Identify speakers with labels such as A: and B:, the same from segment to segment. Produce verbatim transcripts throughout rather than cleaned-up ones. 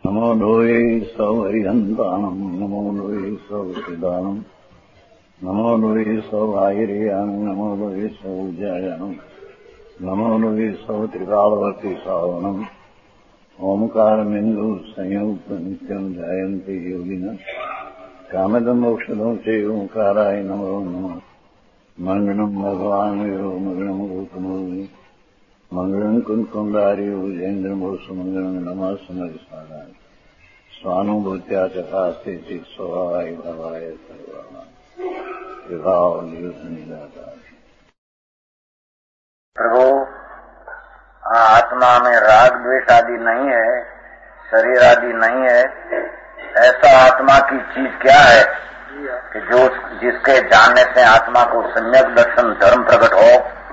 A: नमो लोये सौहरिहन्तानम् नमो लोये सौसिदानम् नमो लोये सौभागिर्यानम् नमो लोये सौजायानम् नमो लोये सौत्रिकालवर्ति सावनम् ओंकारमिन्दु संयुक्त नित्यम् ध्यायन्ति योगिनः कामदम् मोक्षदम् च ओंकाराय नमो नमः मङ्गलम् भगवान् वीरो मङ्गलम् गौतमोऽग्नि मङ्गलम् कुन्कुण्डारि भुजेन्द्रमोसु मङ्गलम् नमः समरिसाराय स्वानुभूत्या चकास्ते चित् स्वभावाय भवाय सर्वाणाम् विभाव नियुद्ध।
B: प्रभु, आत्मा में राग द्वेष आदि नहीं है, शरीर आदि नहीं है, ऐसा आत्मा की चीज क्या है कि जो जिसके जानने से आत्मा को सम्यक दर्शन धर्म प्रकट हो।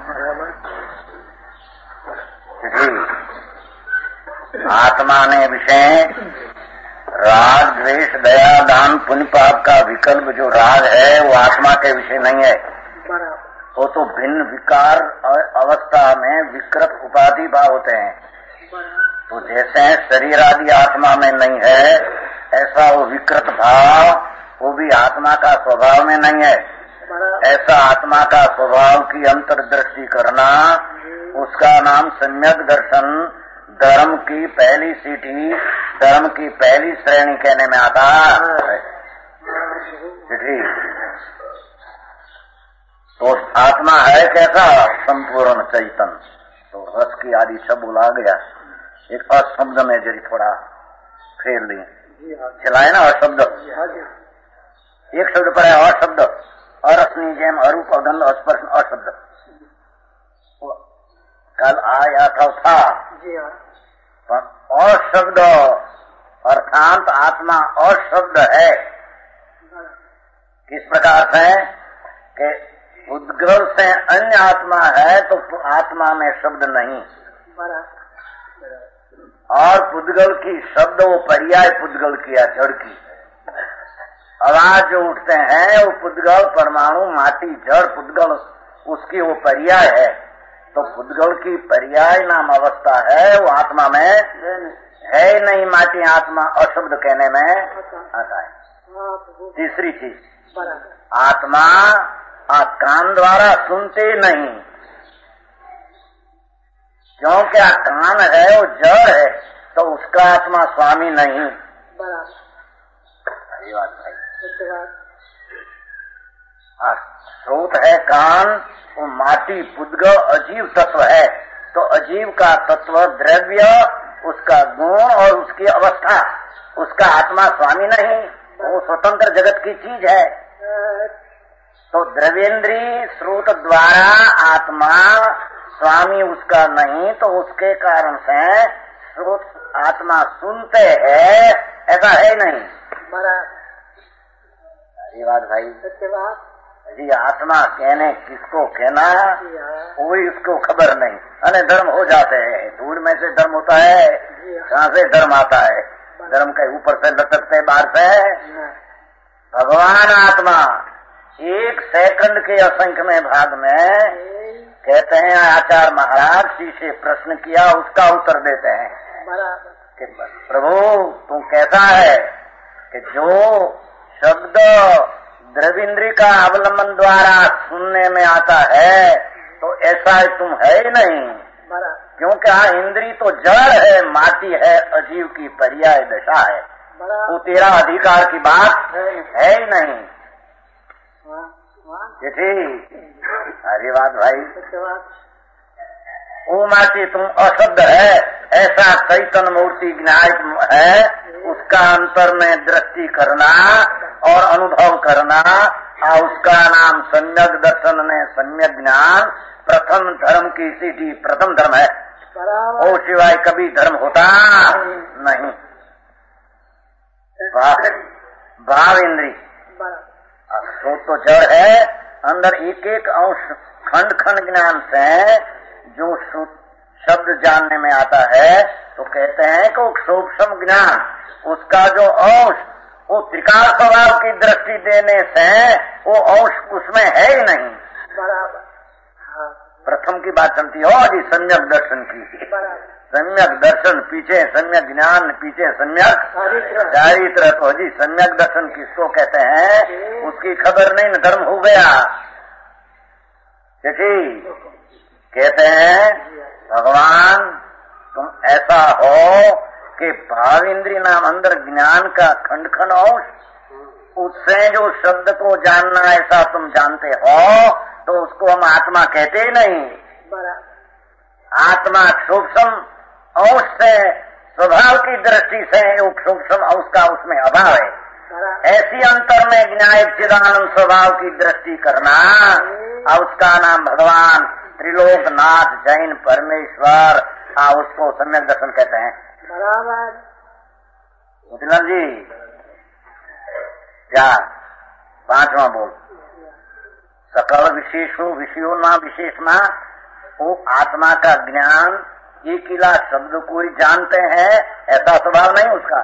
B: आत्मा ने विषय राग द्वेष दया दान पुण्य पाप का विकल्प जो राग है वो आत्मा के विषय नहीं है। वो तो भिन्न विकार अवस्था में विकृत उपाधि भाव होते हैं। तो जैसे शरीर आदि आत्मा में नहीं है, ऐसा वो विकृत भाव वो भी आत्मा का स्वभाव में नहीं है। ऐसा आत्मा का स्वभाव की अंतर्दृष्टि करना, उसका नाम सम्यक दर्शन, धर्म की पहली सीढ़ी, धर्म की पहली श्रेणी कहने में आता है। तो आत्मा है कैसा? संपूर्ण चैतन। तो रस की आदि सब बुला गया। एक अशब्द में जरी थोड़ा फेर लिए, चलाए ना अशब्द। एक शब्द पर है अशब्द, अरसनी जेम अरूप अगंध अस्पर्श अशब्द। कल आया था, था। अशब्द अर्थात आत्मा अशब्द है। किस प्रकार से कि उद्गल से अन्य आत्मा है तो आत्मा में शब्द नहीं, और पुद्गल की शब्द वो पर्याय पुद्गल किया, जड़ की आवाज जो उठते हैं वो पुद्गल परमाणु माटी जड़ पुद्गल उसकी वो पर्याय है। तो पुद्गल की पर्याय नाम अवस्था है, वो आत्मा में है ही नहीं। माटी आत्मा अशब्द कहने में आता है। तीसरी चीज, आत्मा कान द्वारा सुनते नहीं, क्योंकि कान है वो जड़ है, तो उसका आत्मा स्वामी नहीं। ये बात है। श्रोत है कान, वो माटी पुद्गल अजीव तत्व है। तो अजीव का तत्व द्रव्य, उसका गुण और उसकी अवस्था, उसका आत्मा स्वामी नहीं, वो स्वतंत्र जगत की चीज है। तो द्रव्येंद्री श्रोत द्वारा आत्मा स्वामी उसका नहीं, तो उसके कारण से श्रोत आत्मा सुनते हैं, ऐसा है नहीं। ये बात भाई सत्य बात जी। आत्मा कहने किसको कहना, कोई उसको खबर नहीं। अने धर्म हो जाते हैं, दूर में से धर्म होता है, कहाँ से धर्म आता है? धर्म के ऊपर से लटकते, बाहर से। भगवान आत्मा एक सेकंड के असंख्य में भाग में कहते हैं, आचार्य महाराज जी से प्रश्न किया, उसका उत्तर देते हैं कि प्रभु तू कैसा है कि जो शब्द द्रविंद्री का अवलंबन द्वारा सुनने में आता है, तो ऐसा तुम है ही नहीं। क्योंकि हाँ, इंद्री तो जड़ है, माटी है, अजीव की पर्याय दशा है। वो तेरा अधिकार की बात है ही नहीं। अरे बात भाई, वो माटी तुम अशब्द है, ऐसा चैतन्य मूर्ति ज्ञान है, उसका अंतर में दृष्टि करना और अनुभव करना, और उसका नाम सम्यक दर्शन ने सम्यक ज्ञान प्रथम धर्म की सीढ़ी, प्रथम धर्म है। और सिवाय कभी धर्म होता नहीं। भाव इंद्री तो, तो जड़ है, अंदर एक एक अंश खंड खंड ज्ञान से जो शब्द जानने में आता है, तो कहते हैं कि वो सूक्ष्म ज्ञान, उसका जो अंश वो त्रिकाल स्वभाव की दृष्टि देने से वो अंश उसमें है ही नहीं। बराबर। प्रथम की बात चलती हो जी, सम्यक दर्शन की। सम्यक दर्शन पीछे सम्यक ज्ञान पीछे सम्यक चारित्र। तो जी सम्यक दर्शन किसको कहते हैं? उसकी खबर नहीं न धर्म हो गया। देखिए कहते हैं भगवान तुम ऐसा हो कि भाव इंद्रिय नाम अंदर ज्ञान का खंड खंड अंश, उससे जो शब्द को जानना ऐसा तुम जानते हो तो उसको हम आत्मा कहते ही नहीं। आत्मा सूक्ष्म अंश से स्वभाव की दृष्टि से सूक्ष्म अंश का उसमें अभाव है। ऐसी अंतर में ज्ञायक चिदानंद स्वभाव की दृष्टि करना और उसका नाम भगवान त्रिलोकनाथ जैन परमेश्वर, आ उसको सम्यक दर्शन कहते हैं। बराबर मुतिलाल जी क्या पांचवा बोल सकल विशेषो विषयो ना विशेष ना, वो आत्मा का ज्ञान एक किला शब्द को ही जानते हैं ऐसा स्वभाव नहीं उसका।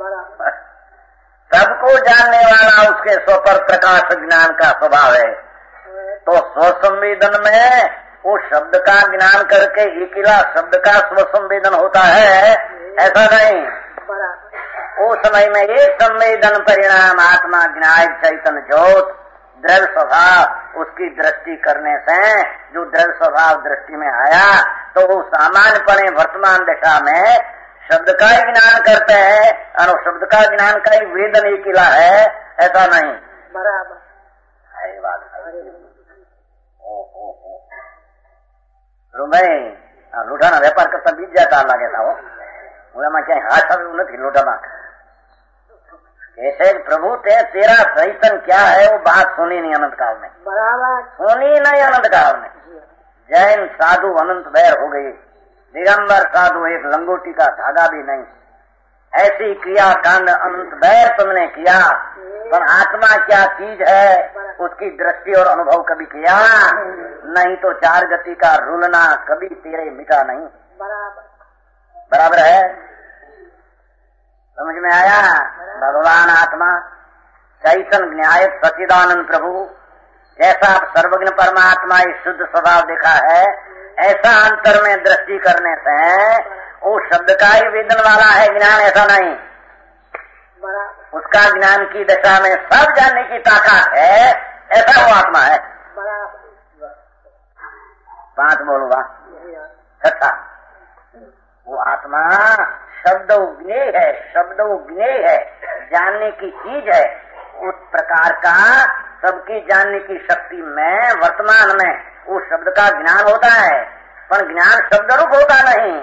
B: सबको जानने वाला उसके स्वपर प्रकाश ज्ञान का स्वभाव है। तो स्वसंवेदन में वो शब्द का ज्ञान करके एकिला शब्द का स्वसंवेदन होता है ऐसा नहीं। उस समय में एक संवेदन परिणाम आत्मा ज्ञान चैतन्य ज्योत दृढ़ स्वभाव उसकी दृष्टि करने से जो दृढ़ स्वभाव दृष्टि में आया तो वो सामान्यपणे वर्तमान दिशा में शब्द का ही ज्ञान करते हैं और शब्द का ज्ञान का ही वेदन एकिला है ऐसा नहीं। बराबर है बात। मैं लूटाना व्यापार करता बीत जाता लगे था वो मैं क्या हाथ नहीं लूटाना ऐसे प्रभु ते तेरा चैतन क्या है वो बात सुनी नहीं अनंत काल में। बराबर सुनी नहीं अनंत काल में। जैन साधु अनंत बैर हो गई, दिगंबर साधु एक लंगोटी का धागा भी नहीं। ऐसी क्रिया कांड अनंत बैर तुमने किया, पर आत्मा क्या चीज है उसकी दृष्टि और अनुभव कभी किया नहीं। तो चार गति का रुलना कभी तेरे मिटा नहीं। बराबर बराबर है। समझ में आया? भगवान आत्मा चैतन्य न्यायक सच्चिदानंद प्रभु जैसा सर्वज्ञ परमात्मा इस शुद्ध स्वभाव देखा है ऐसा अंतर में दृष्टि करने से वो शब्द का ही वेदन वाला है ज्ञान ऐसा नहीं। उसका ज्ञान की दशा में सब जानने की ताकत है ऐसा वो आत्मा है। पांच बोलूंगा अच्छा वो आत्मा शब्द ज्ञेय है, शब्द ज्ञेय है, जानने की चीज है। उस प्रकार का सबकी जानने की शक्ति में वर्तमान में वो शब्द का ज्ञान होता है पर ज्ञान शब्द रूप होता नहीं।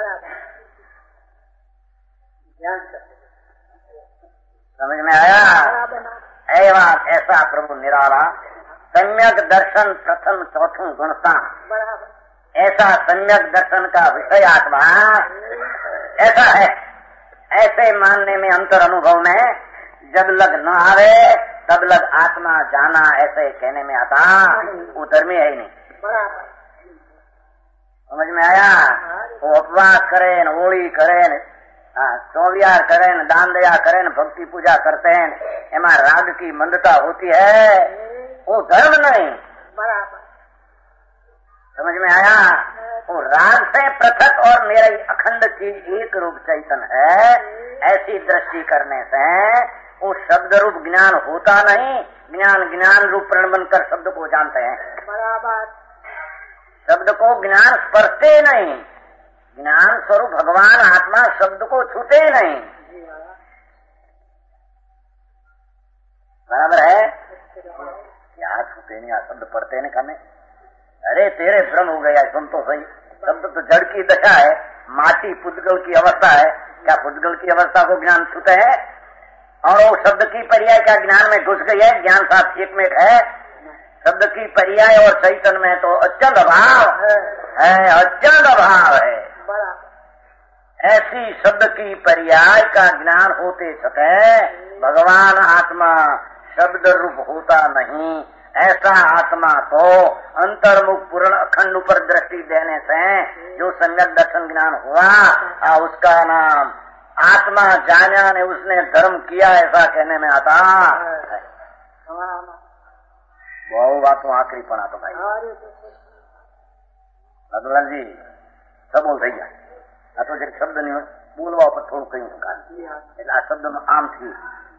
B: समझ में आया? एवं ऐसा प्रभु निराला सम्यक दर्शन प्रथम चौथम गुणता ऐसा सम्यक दर्शन का विषय आत्मा ऐसा है। ऐसे मानने में अंतर अनुभव में जब लग न आवे तब लग आत्मा जाना ऐसे कहने में आता वो धर्म है ही नहीं। समझ में आया? वो उपवास करें, होली करें, चौलियार करें, दान दया करें, भक्ति पूजा करते हैं, एमा राग की मंदता होती है वो धर्म नहीं। समझ में आया? वो राग से पृथक और मेरा अखंड चीज एक रूप चैतन है ऐसी दृष्टि करने से वो शब्द रूप ज्ञान होता नहीं। ज्ञान ज्ञान रूप प्रण कर शब्द को जानते हैं। बराबर शब्द को ज्ञान स्पर्शते नहीं। ज्ञान स्वरूप भगवान आत्मा शब्द को छूते नहीं। बराबर है? क्या छूते नहीं? शब्द पढ़ते नहीं खाने। अरे तेरे भ्रम हो गया सुन तो सही। शब्द तो जड़ की दशा है, माटी पुद्गल की अवस्था है। क्या पुद्गल की अवस्था को ज्ञान छूते है? और वो शब्द की पर्याय क्या ज्ञान में घुस गई है? ज्ञान साथ एक में है। शब्द की पर्याय और चैतन्य में तो अत्यंत अभाव है, अत्यंत अभाव है। ऐसी शब्द की पर्याय का ज्ञान होते सके भगवान आत्मा शब्द रूप होता नहीं। ऐसा आत्मा तो अंतर्मुख पूर्ण अखंड ऊपर दृष्टि देने से जो सम्यक दर्शन ज्ञान हुआ आ उसका नाम आत्मा जाना ने उसने धर्म किया ऐसा कहने में आता है। बहु बातों आखिरी पड़ा तो भाई रघुलाल जी सब बोल रही है। शब्द नहीं बोलवा पर थोड़ું કયું કાઢ એટલે આ શબ્દનો આમ થયું.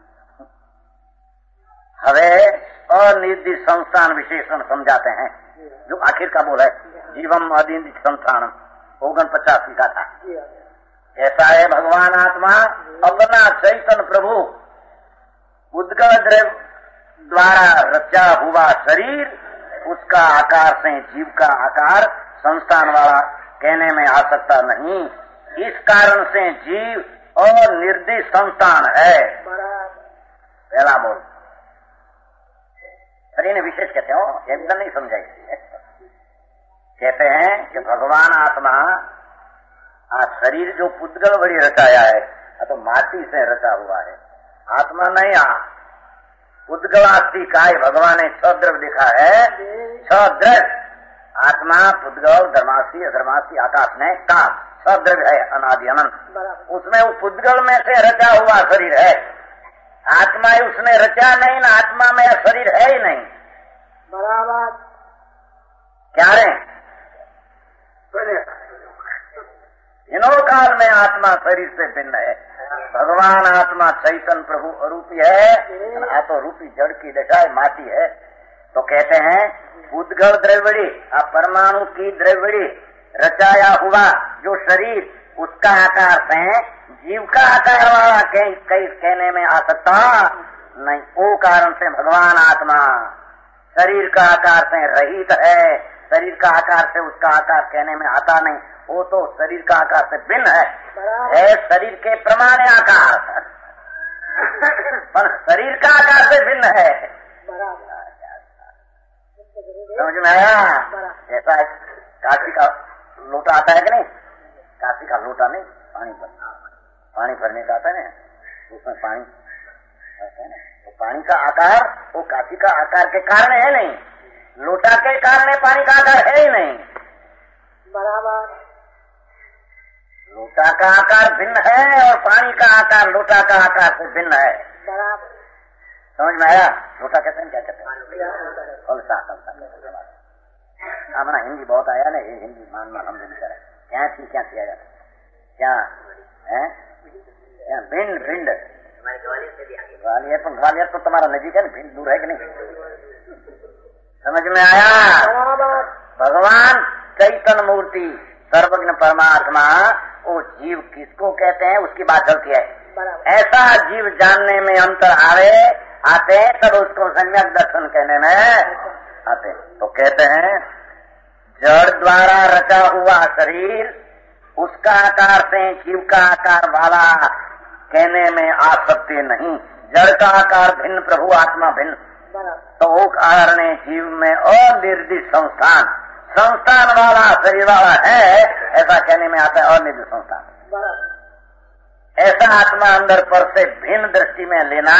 B: હવે अनिर्दिष्ट संस्थान विशेषण समझाते हैं जो आखिर का बोल है जीवम अनिर्दिष्ट संस्थान ओगन पचासी का था. ऐसा है भगवान आत्मा अपना चैतन्य प्रभु उद्गल द्रव्य द्वारा रचा हुआ शरीर उसका आकार से जीव का आकार संस्थान वाला कहने में आ सकता नहीं. इस कारण से जीव अनिर्दिष्ट संस्थान है. पहला बोल शरीर विशेष कहते हो एकदम नहीं समझाई. कहते हैं कि भगवान आत्मा आ शरीर जो पुद्गल वड़ी रचाया है तो माटी से रचा हुआ है. आत्मा नहीं आ पुद्गलास्थी का भगवान ने छह द्रव्य देखा है. छह द्रव्य आत्मा पुद्गल धर्मासी अधर्मासी आकाश में का छह द्रव्य है अनादि अनंत. उसमें वो पुद्गल में से रचा हुआ शरीर है. आत्मा ही उसने रचा नहीं ना आत्मा में शरीर है ही नहीं. बराबर क्या रे इनो काल में आत्मा शरीर से भिन्न है. भगवान आत्मा चैतन्य प्रभु अरूपी है. आ तो रूपी जड़ की दशा है माटी है. तो कहते हैं उद्गल द्रव्यड़ी आ परमाणु की द्रव्यड़ी रचाया हुआ जो शरीर उसका आकार से जीव का आकार वाला कई कई कहने में आ सकता नहीं. वो कारण से भगवान आत्मा शरीर का आकार से रहित है. शरीर का आकार से उसका आकार कहने में आता नहीं. वो तो शरीर का आकार से भिन्न है. है शरीर के प्रमाण आकार पर शरीर का आकार से भिन्न है. समझ में आया. जैसा काशी का लोटा आता है कि नहीं. काशी का लोटा नहीं पानी भरना पानी भरने का आता है ना उसमें पानी है ना. तो पानी का आकार वो काशी का आकार के कारण है नहीं. लोटा के कारण पानी का आकार है ही नहीं. बराबर लोटा का आकार भिन्न है और पानी का आकार लोटा का आकार से भिन्न है. बराबर समझ में आया. लोटा कहते हैं क्या कहते हैं फलसा फलसा. हमारा हिंदी बहुत आया ना. ये हिंदी मान मान हम नहीं करें क्या थी क्या किया जाता क्या है क्या भिंड भिंड ग्वालियर तो ग्वालियर तो तुम्हारा नजीक है ना. भिंड दूर है कि नहीं. समझ में आया. भगवान चैतन्य मूर्ति सर्वज्ञ परमात्मा वो जीव किसको कहते हैं उसकी बात चलती है. ऐसा जीव जानने में अंतर आवे आते तब उसको सम्यक दर्शन कहने में आते. तो कहते हैं जड़ द्वारा रचा हुआ शरीर उसका आकार से जीव का आकार वाला कहने में आ सकते नहीं. जड़ का आकार भिन्न प्रभु आत्मा भिन्न. तो वो कारण जीव में अनिर्दिष्ट संस्थान संस्थान वाला शरीर वाला है ऐसा कहने में आता है. अनिर्दिष्ट संस्थान ऐसा आत्मा अंदर पर से भिन्न दृष्टि में लेना.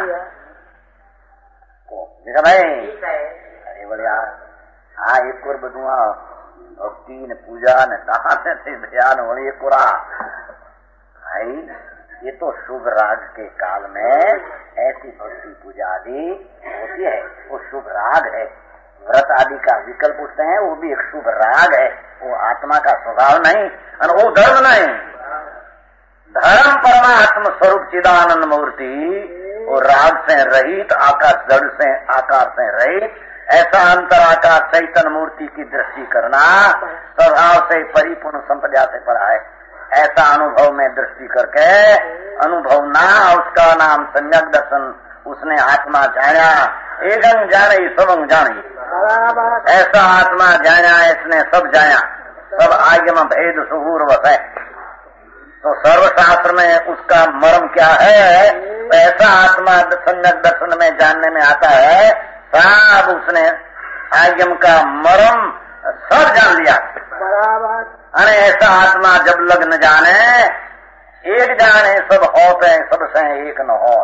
B: देखा भाई अरे बढ़िया हाँ एक और बधुआ भक्ति ने पूजा ने दान से ध्यान होने कोरा भाई. ये तो शुभ राग के काल में ऐसी भक्ति पूजा आदि होती है. वो शुभ राग है. व्रत आदि का विकल्प उठते हैं वो भी एक शुभ राग है. वो आत्मा का स्वभाव नहीं और वो धर्म नहीं. धर्म परमात्मा स्वरूप चिदानंद मूर्ति वो राग से रहित आकाश जड़ से आकार से रहित ऐसा अंतराकार चैतन्य मूर्ति की दृष्टि करना स्वभाव से परिपूर्ण संपदा से पड़ा है. ऐसा अनुभव में दृष्टि करके अनुभव ना उसका नाम सम्यक दर्शन. उसने आत्मा जाना एकंग जाने सबंग जानी. ऐसा आत्मा जाना इसने सब जाना सब आगे में भेद सुहूर वस है. तो सर्वशास्त्र में उसका मर्म क्या है. ऐसा आत्मा सम्यक दर्शन में जानने में आता है. सब उसने आयम का मर्म सब जान लिया. अरे ऐसा आत्मा जब लग न जाने एक जाने सब होते सब से एक न हो.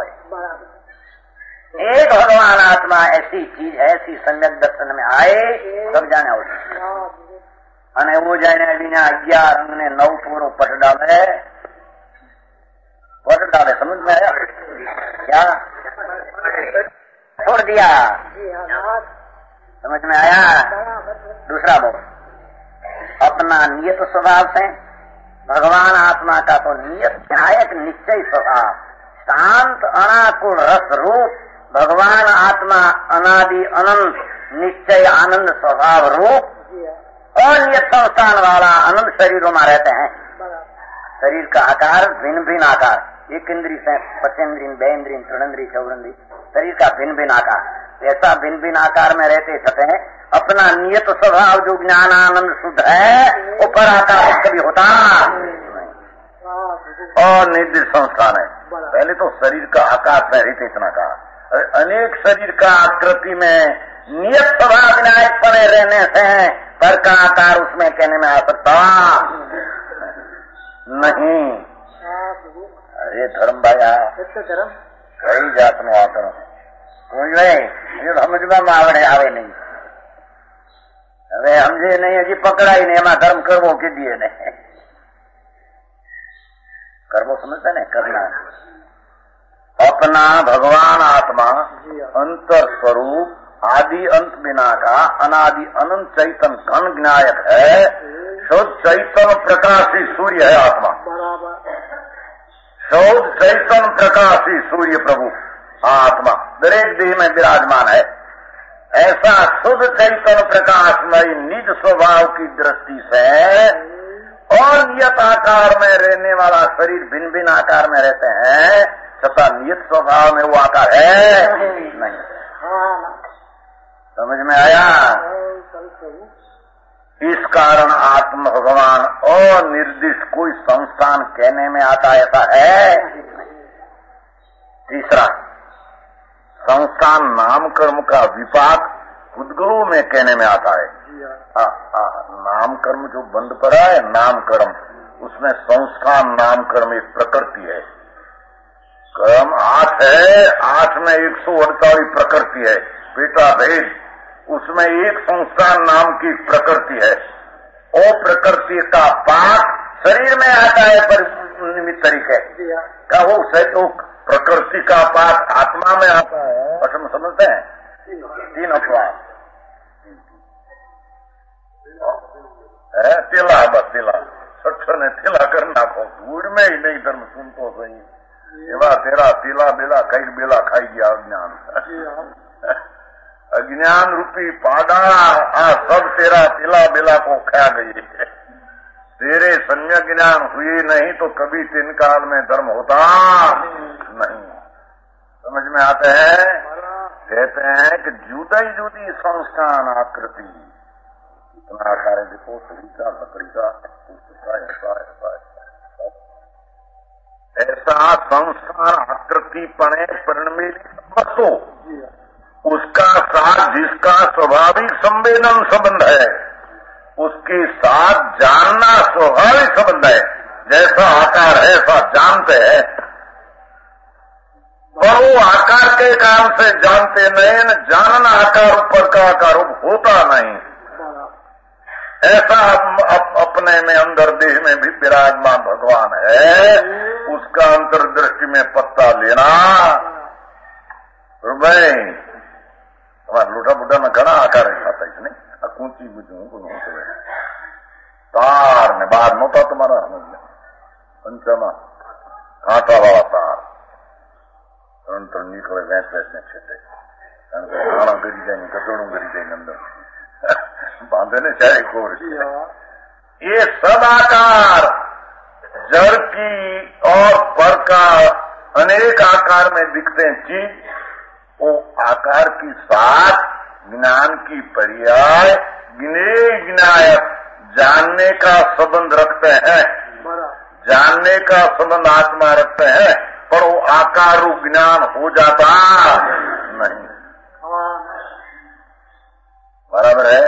B: एक भगवान आत्मा ऐसी चीज है ऐसी सम्यक दर्शन में आए सब जाने होते. अने वो जाने बिना अग्यार अंग ने नौ पूरो पट डाले पट डाले. समझ में आया क्या छोड़ दिया. समझ में आया. दूसरा बोल अपना नियत स्वभाव से भगवान आत्मा आत्मा का तो नियत न्यायक निश्चय स्वभाव, शांत अनाकुल रस रूप भगवान आत्मा अनादि अनंत निश्चय आनंद स्वभाव रूप अनियत संस्थान वाला आनंद शरीरों में रहते हैं। शरीर का आकार भिन्न भिन्न आकार, एक इंद्री से पचेंद्रीय, बेन्द्रीय, तृणेन्द्रीय, चौरंद्रीय, शरीर का भिन्न भिन्न आकार, ऐसा भिन्न भिन्न आकार में रहते छते हैं। अपना नियत स्वभाव जो ज्ञान आनंद शुद्ध है वो पर आकार कभी होता
A: और निर्दिष्ट संस्थान है। पहले तो शरीर का आकार रहित इतना कहा, अनेक शरीर का आकृति में नियत स्वभाव विनायक पड़े रहने से पर का आकार उसमें कहने में आ सकता नहीं। अरे धर्म भाया कई जात नो आकर नहीं समझ में आवड़े आवे नहीं, હવે સમજે નહીં, હજી પકડાય નહીં, એમાં ધર્મ કરવો કીધીએ ને કરવો સમજતા ને करना। अपना भगवान आत्मा अंतर स्वरूप आदि अंत बिना का अनादि अनंत चैतन घन ज्ञायक है। शुद्ध चैतन प्रकाशी सूर्य है आत्मा, शुद्ध चैतन प्रकाशी सूर्य प्रभु आत्मा दरेक देह में विराजमान है। ऐसा शुद्ध चैतन प्रकाशमय निज स्वभाव की दृष्टि से और नियत आकार में रहने वाला शरीर भिन्न भिन्न आकार में रहते हैं, तथा नियत स्वभाव में वो आकार है नहीं। समझ में आया? इस कारण आत्म भगवान अनिर्दिष्ट कोई संस्थान कहने में आता ऐसा है। तीसरा, संस्थान नाम कर्म का विपाक उद्गलों में कहने में आता है। आ, आ, नाम कर्म जो बंद पड़ा है, नाम कर्म, उसमें संस्थान नाम कर्म एक प्रकृति है। कर्म आठ है, आठ में एक सौ अड़तालीस प्रकृति है, पेटा भेद, उसमें एक संस्थान नाम की प्रकृति है। वो प्रकृति का पाक शरीर में आता है पर निमित्त तरीके का, वो प्रकृति का पाक आत्मा में आता है। पठन समझते हैं? तीन अपवाद है, तिला बस तिला सच्चो ने तिला कर नाखो, धूड़ में ही नहीं धर्म सुन तो सही। एवा तेरा तिला बेला कई बेला खाई गया अज्ञान, अज्ञान रूपी पाड़ा आ सब तेरा तिला बेला को खा गई। तेरे सम्यक ज्ञान हुए नहीं तो कभी तीन काल में धर्म होता नहीं। समझ में आते हैं? कहते हैं कि जुदा ही जुदी संस्थान आकृति, इतना आकार है, देखो शरीर का, लकड़ी का, ऐसा ऐसा ऐसा संस्थान आकृति पणे परिणमेली वस्तु, उसका साथ जिसका स्वाभाविक संवेदन संबंध है, उसके साथ जानना स्वाभाविक संबंध है। जैसा आकार है ऐसा जानते हैं, पर वो आकार के काम से जानते नहीं, न जानना आकार ऊपर का आकार होता नहीं। ऐसा अप, अपने में अंदर देह में भी विराजमान भगवान है, उसका अंतर्दृष्टि में पत्ता लेना। भाई हमारा लोटा बुढ़ा में घना आकार खाता है, नहीं कूची बुझू तार ने बाद नोता तुम्हारा पंचमा कांटा वाला तार अंतर निकले वैस वैस ने छेते खाना गरी जाए, कचोड़ू गरी जाए अंदर बांधे ने चाहे कोर। ये सब आकार जड़ की और पर का अनेक आकार में दिखते हैं चीज, वो आकार की साथ ज्ञान की पर्याय गिने गिनायक जानने का संबंध रखते हैं, जानने का संबंध आत्मा रखते हैं, पर वो आकार रूप ज्ञान हो जाता नहीं। बराबर है?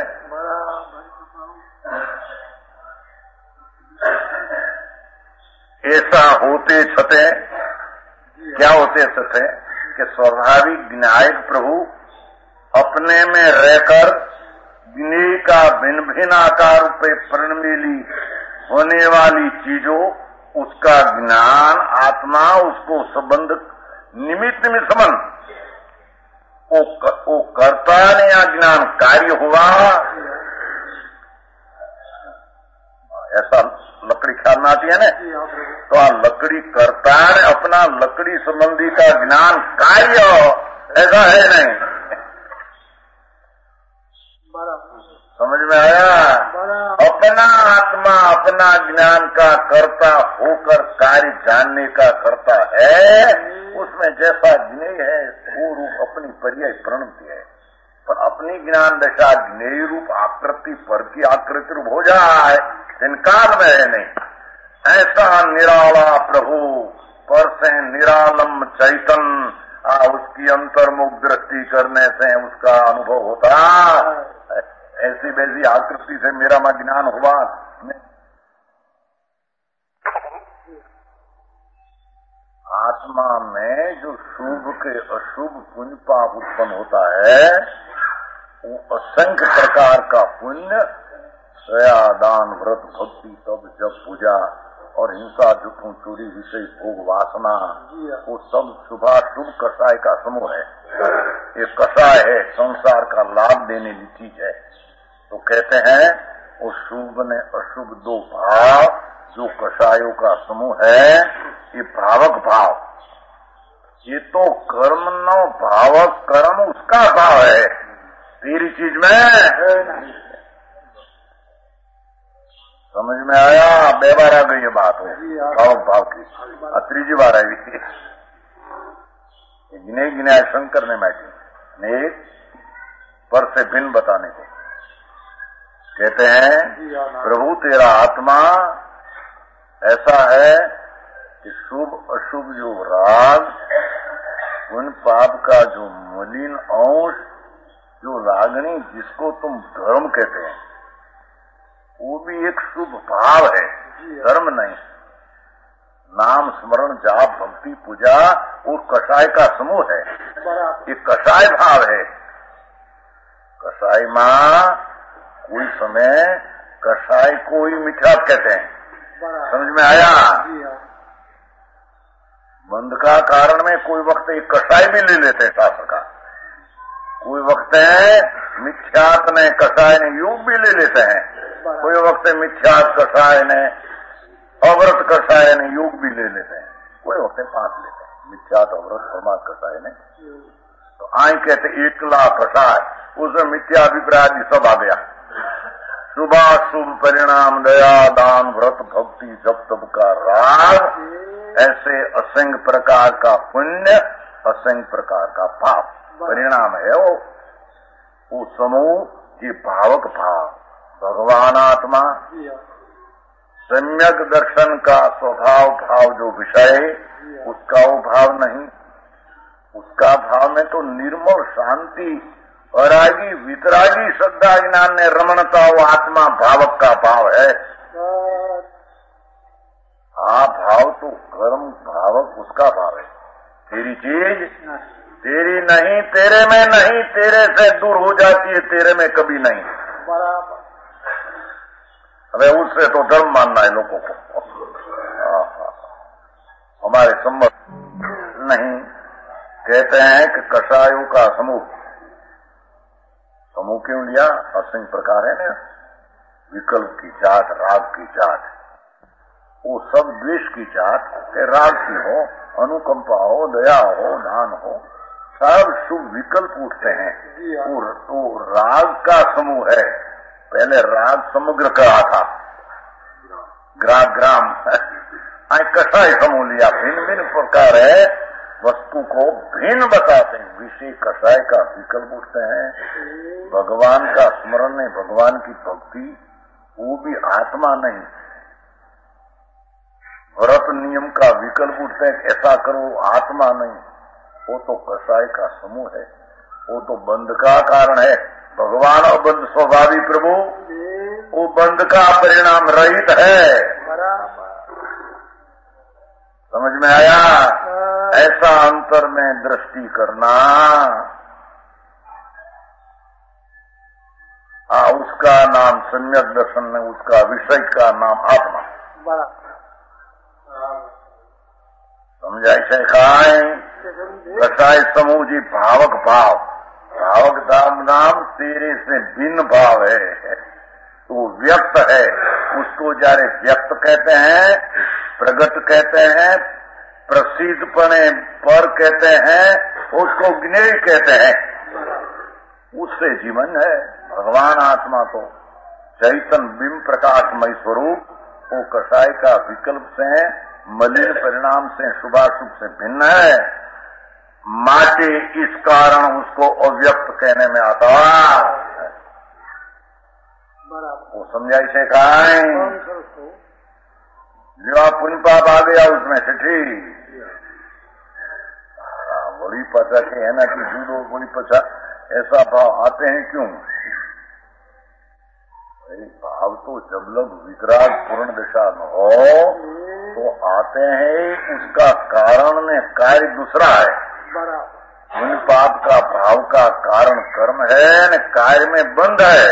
A: ऐसा होते छते क्या होते छते कि स्वाभाविक विनायक प्रभु अपने में रहकर गिने का भिन्न भिन्न आकार पे परिणमेली होने वाली चीजों, उसका ज्ञान आत्मा, उसको संबंध निमित्त निमित्त संबंध वो, वो करता नहीं, ज्ञान कार्य हुआ। ऐसा लकड़ी ख्याल में आती है ना, तो आ लकड़ी करता है अपना लकड़ी संबंधी का ज्ञान कार्य, ऐसा है नहीं। समझ में आया? अपना आत्मा अपना ज्ञान का कर्ता होकर कार्य जानने का करता है, उसमें जैसा ज्ञेय है वो रूप अपनी पर्याय प्रणति है। पर अपनी ज्ञान दशा ज्ञेय रूप आकृति पर की आकृति रूप हो जाए इनकार में है नहीं। ऐसा निराला प्रभु पर से निरालम चैतन आ, उसकी अंतर्मुख दृष्टि करने से उसका अनुभव होता। ऐसी वैसी आकृति से मेरा में ज्ञान हुआ। आत्मा में जो शुभ के अशुभ पुण्य पाप उत्पन्न होता है, वो असंख्य प्रकार का पुण्य, दया दान व्रत भक्ति तब जब पूजा और हिंसा जुटू चोरी विषय भोग वासना, वो सब शुभाशुभ कषाय का समूह है। ये कषाय है, संसार का लाभ देने की चीज है। तो कहते हैं वो शुभ ने अशुभ दो भाव जो कषायों का समूह है, ये भावक भाव। ये तो कर्म नो भावक कर्म उसका भाव है, तेरी चीज में समझ में आया? बे बार आ गई ये बात हो भावक भाव की, तीजी बार आई गिने गिने शंकर ने बैठी ने पर से भिन्न बताने को। कहते हैं प्रभु तेरा आत्मा ऐसा है कि शुभ अशुभ जो राग उन पाप का जो मलिन अंश जो रागनी जिसको तुम धर्म कहते हैं, वो भी एक शुभ भाव है, धर्म नहीं। नाम स्मरण जाप भक्ति पूजा वो कषाय का समूह है, ये कषाय भाव है। कषाय माँ कोई समय कषाय को ही मिठास कहते हैं, समझ में आया? बंध का कारण में कोई वक्त एक कषाय भी ले लेते हैं शास्त्र का, कोई वक्त मिथ्यात ने कषाय ने योग भी ले लेते हैं, कोई वक्त मिथ्यात कषाय ने अव्रत कषाय ने योग भी ले लेते हैं, कोई वक्त पांच लेते हैं, मिथ्यात अव्रत परमात्म कषाय ने। तो आई कहते एकला कषाय, उसमें मिथ्या अभिप्राय सब आ गया। शुभाशुभ परिणाम दया दान व्रत भक्ति जप तप का राग, ऐसे असंख्य प्रकार का पुण्य असंख्य प्रकार का पाप परिणाम है वो वो समूह ये भावक भाव। भगवान आत्मा सम्यक दर्शन का स्वभाव भाव जो विषय उसका वो भाव नहीं, उसका भाव में तो निर्मल शांति अरागी वितरागी श्रद्धा ज्ञान ने रमणता वो आत्मा भावक का भाव है। हाँ भाव तो कर्म भावक उसका भाव है, तेरी चीज तेरी नहीं, तेरे में नहीं, तेरे से दूर हो जाती है, तेरे में कभी नहीं। अबे उससे तो धर्म मानना है लोगों को, हमारे सम्मत नहीं। कहते हैं कि कषायों का समूह, समूह क्यों लिया? असंख्य प्रकार है ना, विकल्प की जात, राग की जात, वो सब द्वेष की जात, राग की हो, अनुकंपा हो, दया हो, दान हो, सब शुभ विकल्प उठते हैं। वो, वो राग का समूह है। पहले राग समग्र कहा था, ग्राम ग्राम आई कषाय समूह लिया, भिन्न भिन्न प्रकार है, वस्तु को भिन्न बताते हैं, विषय कषाय का विकल्प उठते हैं। भगवान का स्मरण नहीं, भगवान की भक्ति, वो भी आत्मा नहीं। व्रत नियम का विकल्प उठते हैं, ऐसा करो, आत्मा नहीं, वो तो कषाय का समूह है, वो तो बंध का कारण है। भगवान अबंध स्वभावी प्रभु, वो बंध का परिणाम रहित है। समझ में आया? ऐसा अंतर में दृष्टि करना, आ, उसका नाम सम्यक दर्शन में, उसका विषय का नाम आत्मा। समझाई से खाए कषाय समूह जी भावक भाव, भावक दाम नाम तेरे से भिन्न भाव है, तो व्यक्त है, उसको जारे व्यक्त कहते हैं, प्रगट कहते हैं, प्रसिद्धपणे पर कहते हैं, उसको ज्ञेय कहते हैं। उससे जीवन है। भगवान आत्मा तो चैतन बिंब प्रकाशमय स्वरूप, वो कषाय का विकल्प से, मलिन परिणाम से, शुभाशुभ से भिन्न है। माटे इस कारण उसको अव्यक्त कहने में आता है। वो समझाई से कहा है जो पुण्य पाप आ गया उसमें से ठीक बड़ी पचा के है ना कि जूदो बड़ी पचा, ऐसा भाव आते हैं क्यों? भाव तो जब लोग विकराल पूर्ण दशा में हो तो आते हैं, उसका कारण ने कार्य दूसरा है। पुण्य पाप का भाव का कारण कर्म है न कार्य में बंध है।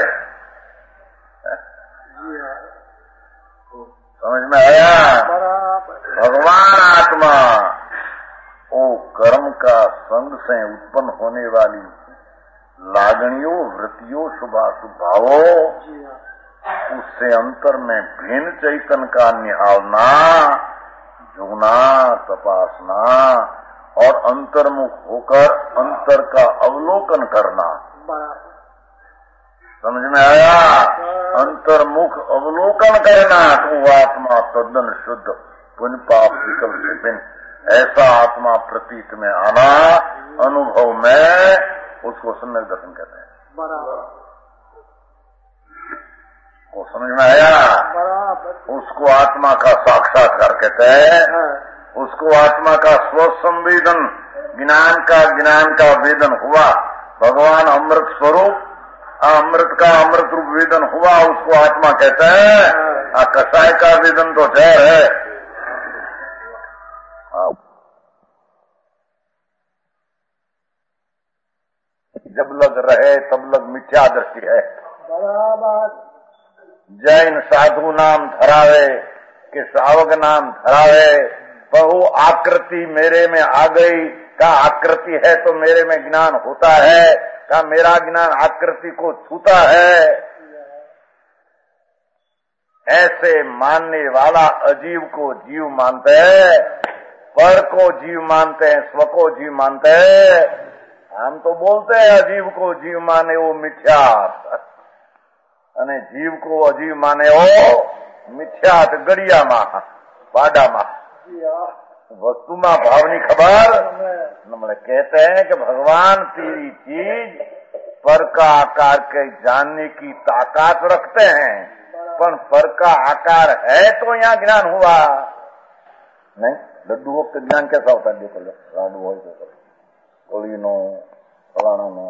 A: समझ में आया? भगवान आत्मा वो कर्म का संग से उत्पन्न होने वाली लागणियों, वृत्तियों, शुभाशुभ भावों, उससे अंतर में भिन्न चैतन का निहालना, जुगना, तपासना और अंतर्मुख होकर अंतर का अवलोकन करना। समझ में आया? अंतर्मुख अवलोकन करना तो आत्मा तद्दन शुद्ध, पुण्य पाप विकल्प से भिन्न, ऐसा आत्मा प्रतीत में आना, अनुभव में, उसको सम्यक दर्शन कहते हैं। वो समझ में आया? उसको आत्मा का साक्षात्कार कहते हैं। उसको आत्मा का स्वसंवेदन, ज्ञान का ज्ञान का वेदन हुआ। भगवान अमृत स्वरूप, अमृत का अमृत रूप वेदन हुआ, उसको आत्मा कहते हैं। कषाय का वेदन तो जहर है। जब लग रहे तब लग मिथ्या दृष्टि है। जैन साधु नाम धरावे कि सावक नाम धरावे, बहु आकृति मेरे में आ गई, का आकृति है तो मेरे में ज्ञान होता है, का मेरा ज्ञान आकृति को छूता है। ऐसे मानने वाला अजीव को जीव मानते हैं, पर को जीव मानते हैं, स्व को जीव मानते हैं। हम तो बोलते हैं अजीव को जीव माने वो मिथ्या, અને जीव को अजीव माने वो मिथ्या गड़िया में बाडा में वस्तु में भावनी खबर। हमने कहते हैं कि भगवान तेरी चीज पर का आकार के जानने की ताकत रखते हैं, पर पर का आकार है तो यहाँ ज्ञान हुआ नहीं। लड्डू वक्त ज्ञान कैसा होता है? देखो लाडू हो तो कोली नो, फलाणा नो,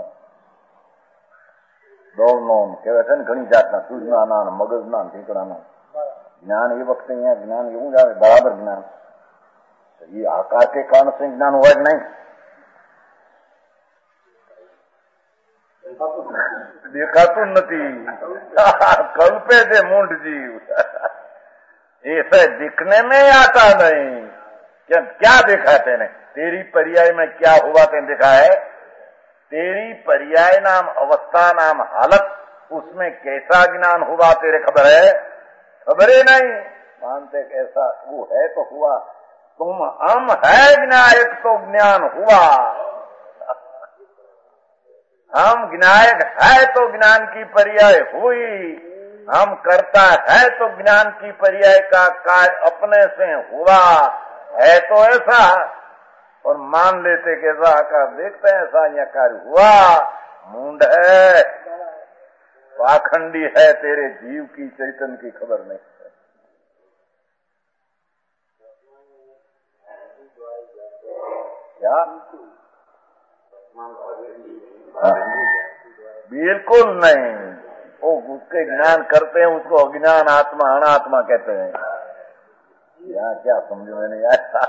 A: दौड़ नो कहे છે ને ઘણી જાતના સૂઝના ના, મગજના, ઠીકડાના જ્ઞાન એ વખતે અહીંયા જ્ઞાન એવું જ આવે, બરાબર જ્ઞાન એ આકાર કે કારણ से જ્ઞાન હોય જ નહીં। દેખાતું નથી, કલ્પે છે મૂંઢ जीव, ऐसे दिखने में आता नहीं। क्या क्या देखा तेने? तेरी पर्याय में क्या हुआ तेने देखा है? तेरी पर्याय नाम अवस्था नाम हालत, उसमें कैसा ज्ञान हुआ तेरे खबर है? खबर ही नहीं। मानते कैसा वो है तो हुआ, तुम हम है ज्ञायक तो ज्ञान हुआ। हम ज्ञायक है तो ज्ञान की पर्याय हुई, हम करता है तो ज्ञान की पर्याय का कार्य अपने से हुआ है तो ऐसा, और मान लेते कि ऐसा आकार देखते हैं ऐसा यहाँ कार्य हुआ। मूंड है, पाखंडी है, तेरे जीव की चैतन्य की खबर नहीं है। क्या? बिल्कुल नहीं। वो उसके ज्ञान करते हैं, उसको अज्ञान आत्मा अनात्मा कहते हैं। यहाँ क्या समझ में नहीं आया?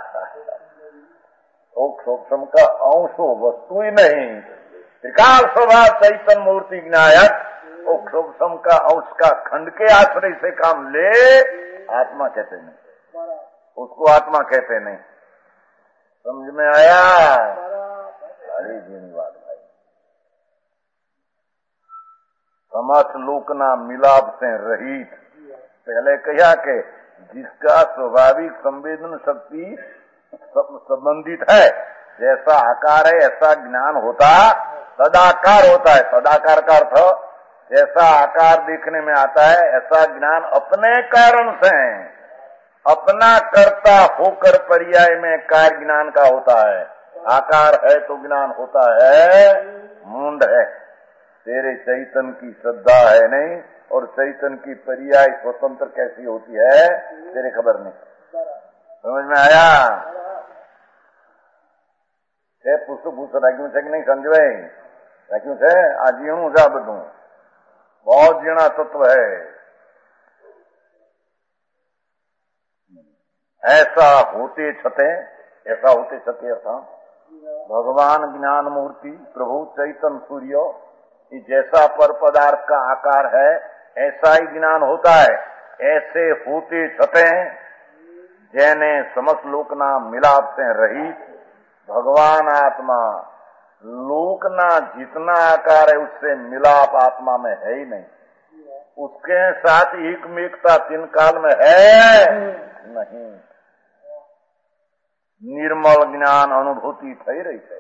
A: सूक्ष्म का अंश हो, वस्तु ही नहीं। त्रिकाल स्वभाव चैतन्य मूर्ति ज्ञायक, वो सूक्ष्म का अंश का खंड के आश्रय से काम ले, आत्मा कहते नहीं, उसको आत्मा कहते नहीं। समझ में आया? अरे धन्यवाद भाई। समस्त लोकना मिलाप से रहित। पहले कहा कि जिसका स्वाभाविक संवेदन शक्ति संबंधित है, जैसा आकार है ऐसा ज्ञान होता, सदाकार होता है। सदाकार का अर्थ जैसा आकार देखने में आता है ऐसा ज्ञान अपने कारण से, अपना कर्ता होकर पर्याय में कार्य ज्ञान का होता है। आकार है तो ज्ञान होता है, मूंड है। तेरे चैतन्य की श्रद्धा है नहीं, और चैतन्य की पर्याय स्वतंत्र कैसी होती है तेरे खबर नहीं। समझ में आया? पूछो पूछो राख्यू છે कि नहीं समझे? राख्यू છે? आ जीणू जा बधू बहुत जीणा तत्व है। ऐसा होते छते, ऐसा होते छते असा भगवान ज्ञान मूर्ति प्रभु चैतन्य सूर्य, जैसा पर पदार्थ का आकार है ऐसा ही ज्ञान होता है। ऐसे होते छते जैने समस्त लोकना मिलाप से रहित भगवान आत्मा, लोकना जितना आकार है उससे मिलाप आत्मा में है ही नहीं। उसके साथ एकमेकता तीन काल में है नहीं। निर्मल ज्ञान अनुभूति थई रही है।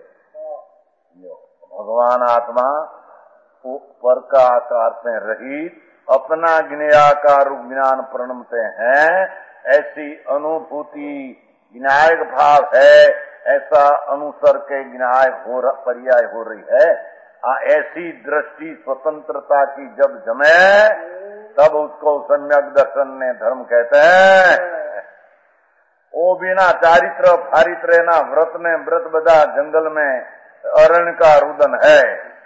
A: भगवान आत्मा ऊपर का आकार से रहित अपना ज्ञेयाकार ज्ञान प्रणमते हैं। ऐसी अनुभूति ज्ञायक भाव है, ऐसा अनुसर के ज्ञाय हो पर्याय हो रही है। आ ऐसी दृष्टि स्वतंत्रता की जब जमे तब उसको सम्यक दर्शन ने धर्म कहते हैं। वो बिना चारित्र फारित्र ना व्रत ने व्रत बदा जंगल में अरण्य का रुदन है।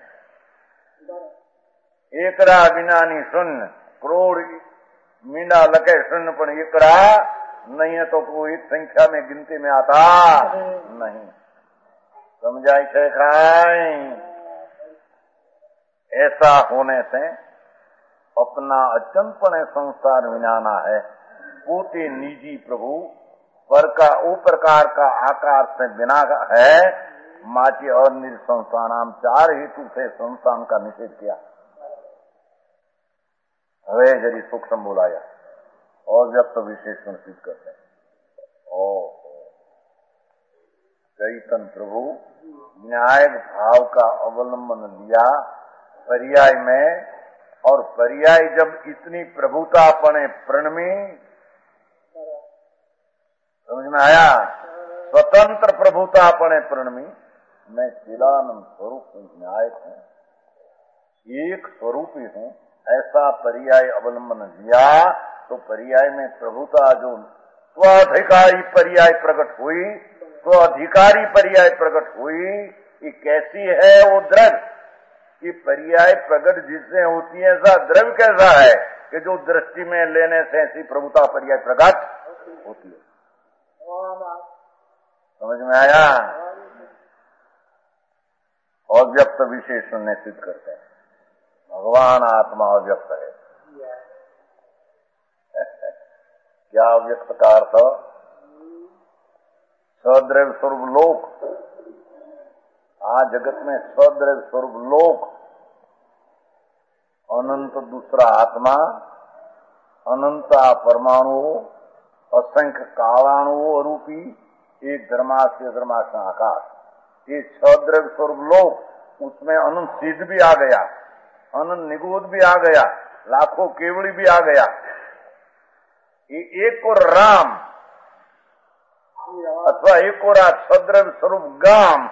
A: एकड़ा बिनानी शून्य करोड़ मींडा लके शून्य पर एकड़ा नहीं है तो कोई एक संख्या में गिनती में आता नहीं। समझाई छे खाई? ऐसा होने से अपना अचंपने संसार विनाना है। पोते निजी प्रभु पर का ओ प्रकार का आकार से बिना है। माटी और निसंसानाम चार हेतु से संसार का निषेध किया। हवे जरी सूक्ष्म बोलाया और व्यक्त विशेषण सिद्ध करते हैं। ओ चैतन्य प्रभु न्याय भाव का अवलंबन लिया पर्याय में, और पर्याय जब इतनी प्रभुता पने प्रणमी, समझ में आया? स्वतंत्र प्रभुता पने प्रणमी, मैं चिदानंद स्वरूप हूँ, न्यायक हूँ, एक स्वरूपी हूँ, ऐसा पर्याय अवलंबन लिया तो पर्याय में प्रभुता जो स्वाधिकारी पर्याय प्रकट हुई, स्वाधिकारी पर्याय प्रकट हुई। ये कैसी है वो द्रव्य कि पर्याय प्रकट जिससे होती है, ऐसा द्रव्य कैसा है कि जो दृष्टि में लेने से ऐसी प्रभुता पर्याय प्रकट होती है। समझ में आया? अव्यक्त विशेषण ने सिद्ध करते हैं। भगवान आत्मा अव्यक्त है। क्या अव्यक्त का अर्थ? सद्रव्य स्वरूप लोक। आज जगत में सद्रव्य स्वरूप लोक, अनंत दूसरा आत्मा, अनंत परमाणु, असंख्य कालाणुओं रूपी एक धर्मास्य धर्मास्य आकाश, ये सद्रव्य स्वरूप लोक। उसमें अनंत सिद्ध भी आ गया, अनंत निगोद भी आ गया, लाखों केवड़ी भी आ गया। ये एक और राम अथवा एक और सद्रव्य स्वरूप गाम।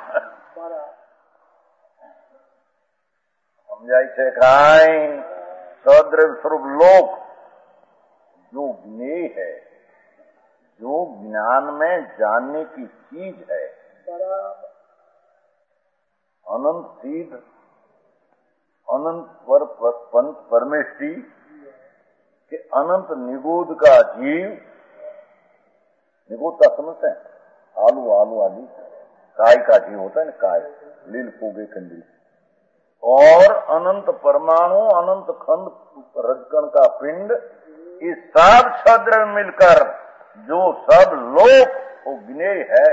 A: समझाई छे खाई? सद्रव्य स्वरूप लोक जो ज्ञेय है, जो ज्ञान में जानने की चीज है, अनंत सिद्ध, अनंत पर पंच परमेष्टि के अनंत निगोद का जीव। निगोद का समझते हैं? आलू आलू आलू काय का जीव होता है ना, काय लील पूगे कंदी, और अनंत परमाणु, अनंत खंड रजकण का पिंड, इस सब छद्र मिलकर जो सब लोक वो ज्ञेय है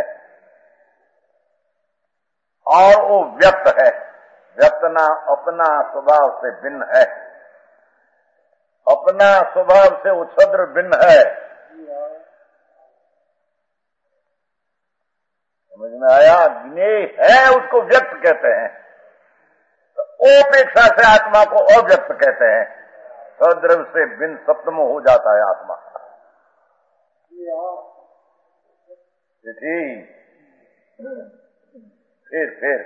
A: और वो व्यक्त है। व्यक्त ना अपना स्वभाव से भिन्न है, अपना स्वभाव से वो छद्र भिन्न है। समझ में आया? ज्ञेय है उसको व्यक्त कहते हैं, तो अपेक्षा से आत्मा को अव्यक्त कहते हैं। छद्र से भिन्न सप्तमो हो जाता है आत्मा। ठीक। फिर फिर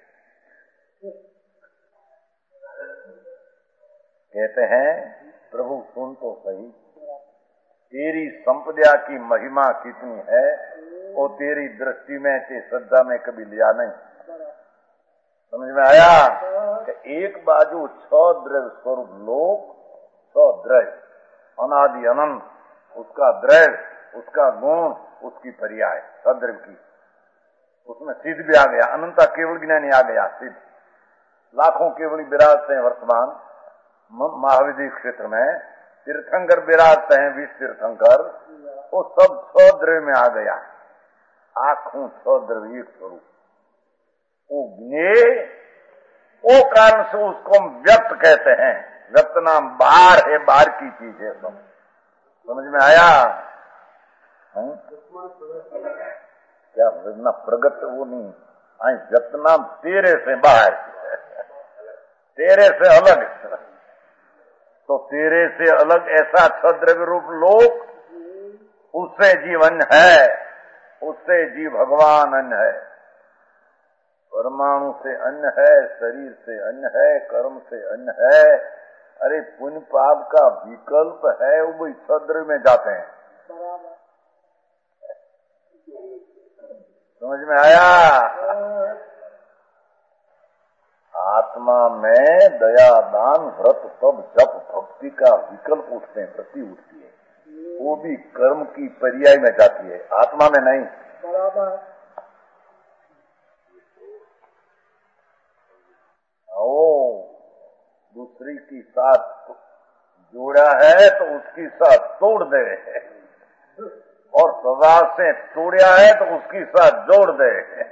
A: कहते हैं प्रभु सुन तो सही, तेरी संपदा की महिमा कितनी है वो तेरी दृष्टि में ते श्रद्धा में कभी लिया नहीं। समझ में आया कि एक बाजू छ द्रव्य स्वरूप लोक, छ द्रव्य अनादि अनंत, उसका द्रव्य, उसका गुण, उसकी पर्याय सद्रव्य की, उसमें सिद्ध भी आ गया, अनंता केवल ज्ञानी आ गया सिद्ध। लाखों केवल विराजते हैं वर्तमान महाविद्य क्षेत्र में, तीर्थंकर विराजते हैं बीस तीर्थंकर, वो सब छ द्रव्य में आ गया। आंखों छ द्रव्य एक स्वरूप, वो ज्ञेय, वो कारण से उसको हम व्यक्त कहते हैं। व्यक्त नाम बाहर है, बाहर की चीज है सब। समझ में आया? है? क्या ना प्रगट वो नहीं आई, व्यक्त नाम तेरे से बाहर, तेरे से अलग। तो तेरे से अलग ऐसा छद्रव्य रूप लोक, उससे जीव अन्य है, उससे जीव भगवान अन्य है, परमाणु से अन्य है, शरीर से अन्य है, कर्म से अन्य है। अरे पुण्य पाप का विकल्प है, वो भी छद्र में जाते हैं। समझ में आया? आत्मा में दया दान व्रत तप जप भक्ति का विकल्प उठते हैं, प्रति उठती है, वो भी कर्म की पर्याय में जाती है, आत्मा में नहीं। ओ दूसरी की साथ जोड़ा है तो उसकी साथ तोड़ दे, और सदा से तोड़ा है तो उसकी साथ जोड़ दे।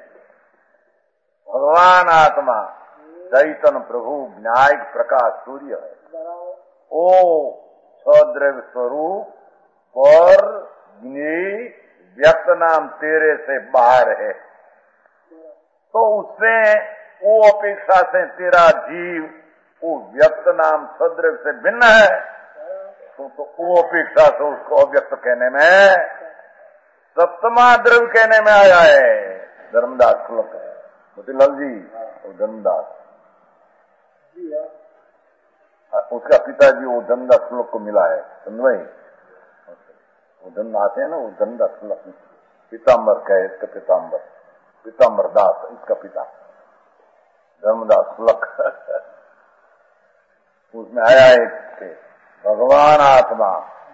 A: भगवान आत्मा चैतन्य प्रभु न्यायिक प्रकाश सूर्य है, ओ छद्रव्य स्वरूप पर ज्ञेय व्यक्त नाम तेरे से बाहर है। तो उससे वो अपेक्षा से तेरा जीव वो व्यक्त नाम छद्रव्य से भिन्न है, तो, तो वो अपेक्षा से उसको अव्यक्त कहने में, सप्तमा द्रव्य कहने में आया है। धर्मदास श्लोक है, मोतीलाल जी और धर्मदास, उसका पिताजी वो धर्मदास श्लोक को मिला है, समझ? वो धर्मदास है ना, वो धर्मदास श्लोक पीताम्बर का है, इसका पीताम्बर, पीताम्बर दास इसका पिता, धर्मदास श्लोक उसमें आया है भगवान आत्मा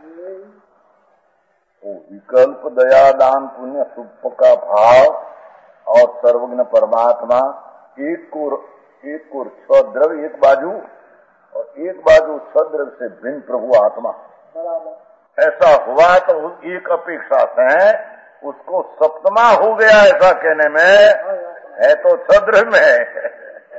A: वो विकल्प दया दान पुण्य सुख का भाव और सर्वज्ञ परमात्मा, एक को एक को छ द्रव्य एक बाजू और एक बाजू छ द्रव्य से भिन्न प्रभु आत्मा। ऐसा हुआ तो एक अपेक्षा से उसको सप्तमा हो गया, ऐसा कहने में है तो छ द्रव्य में है।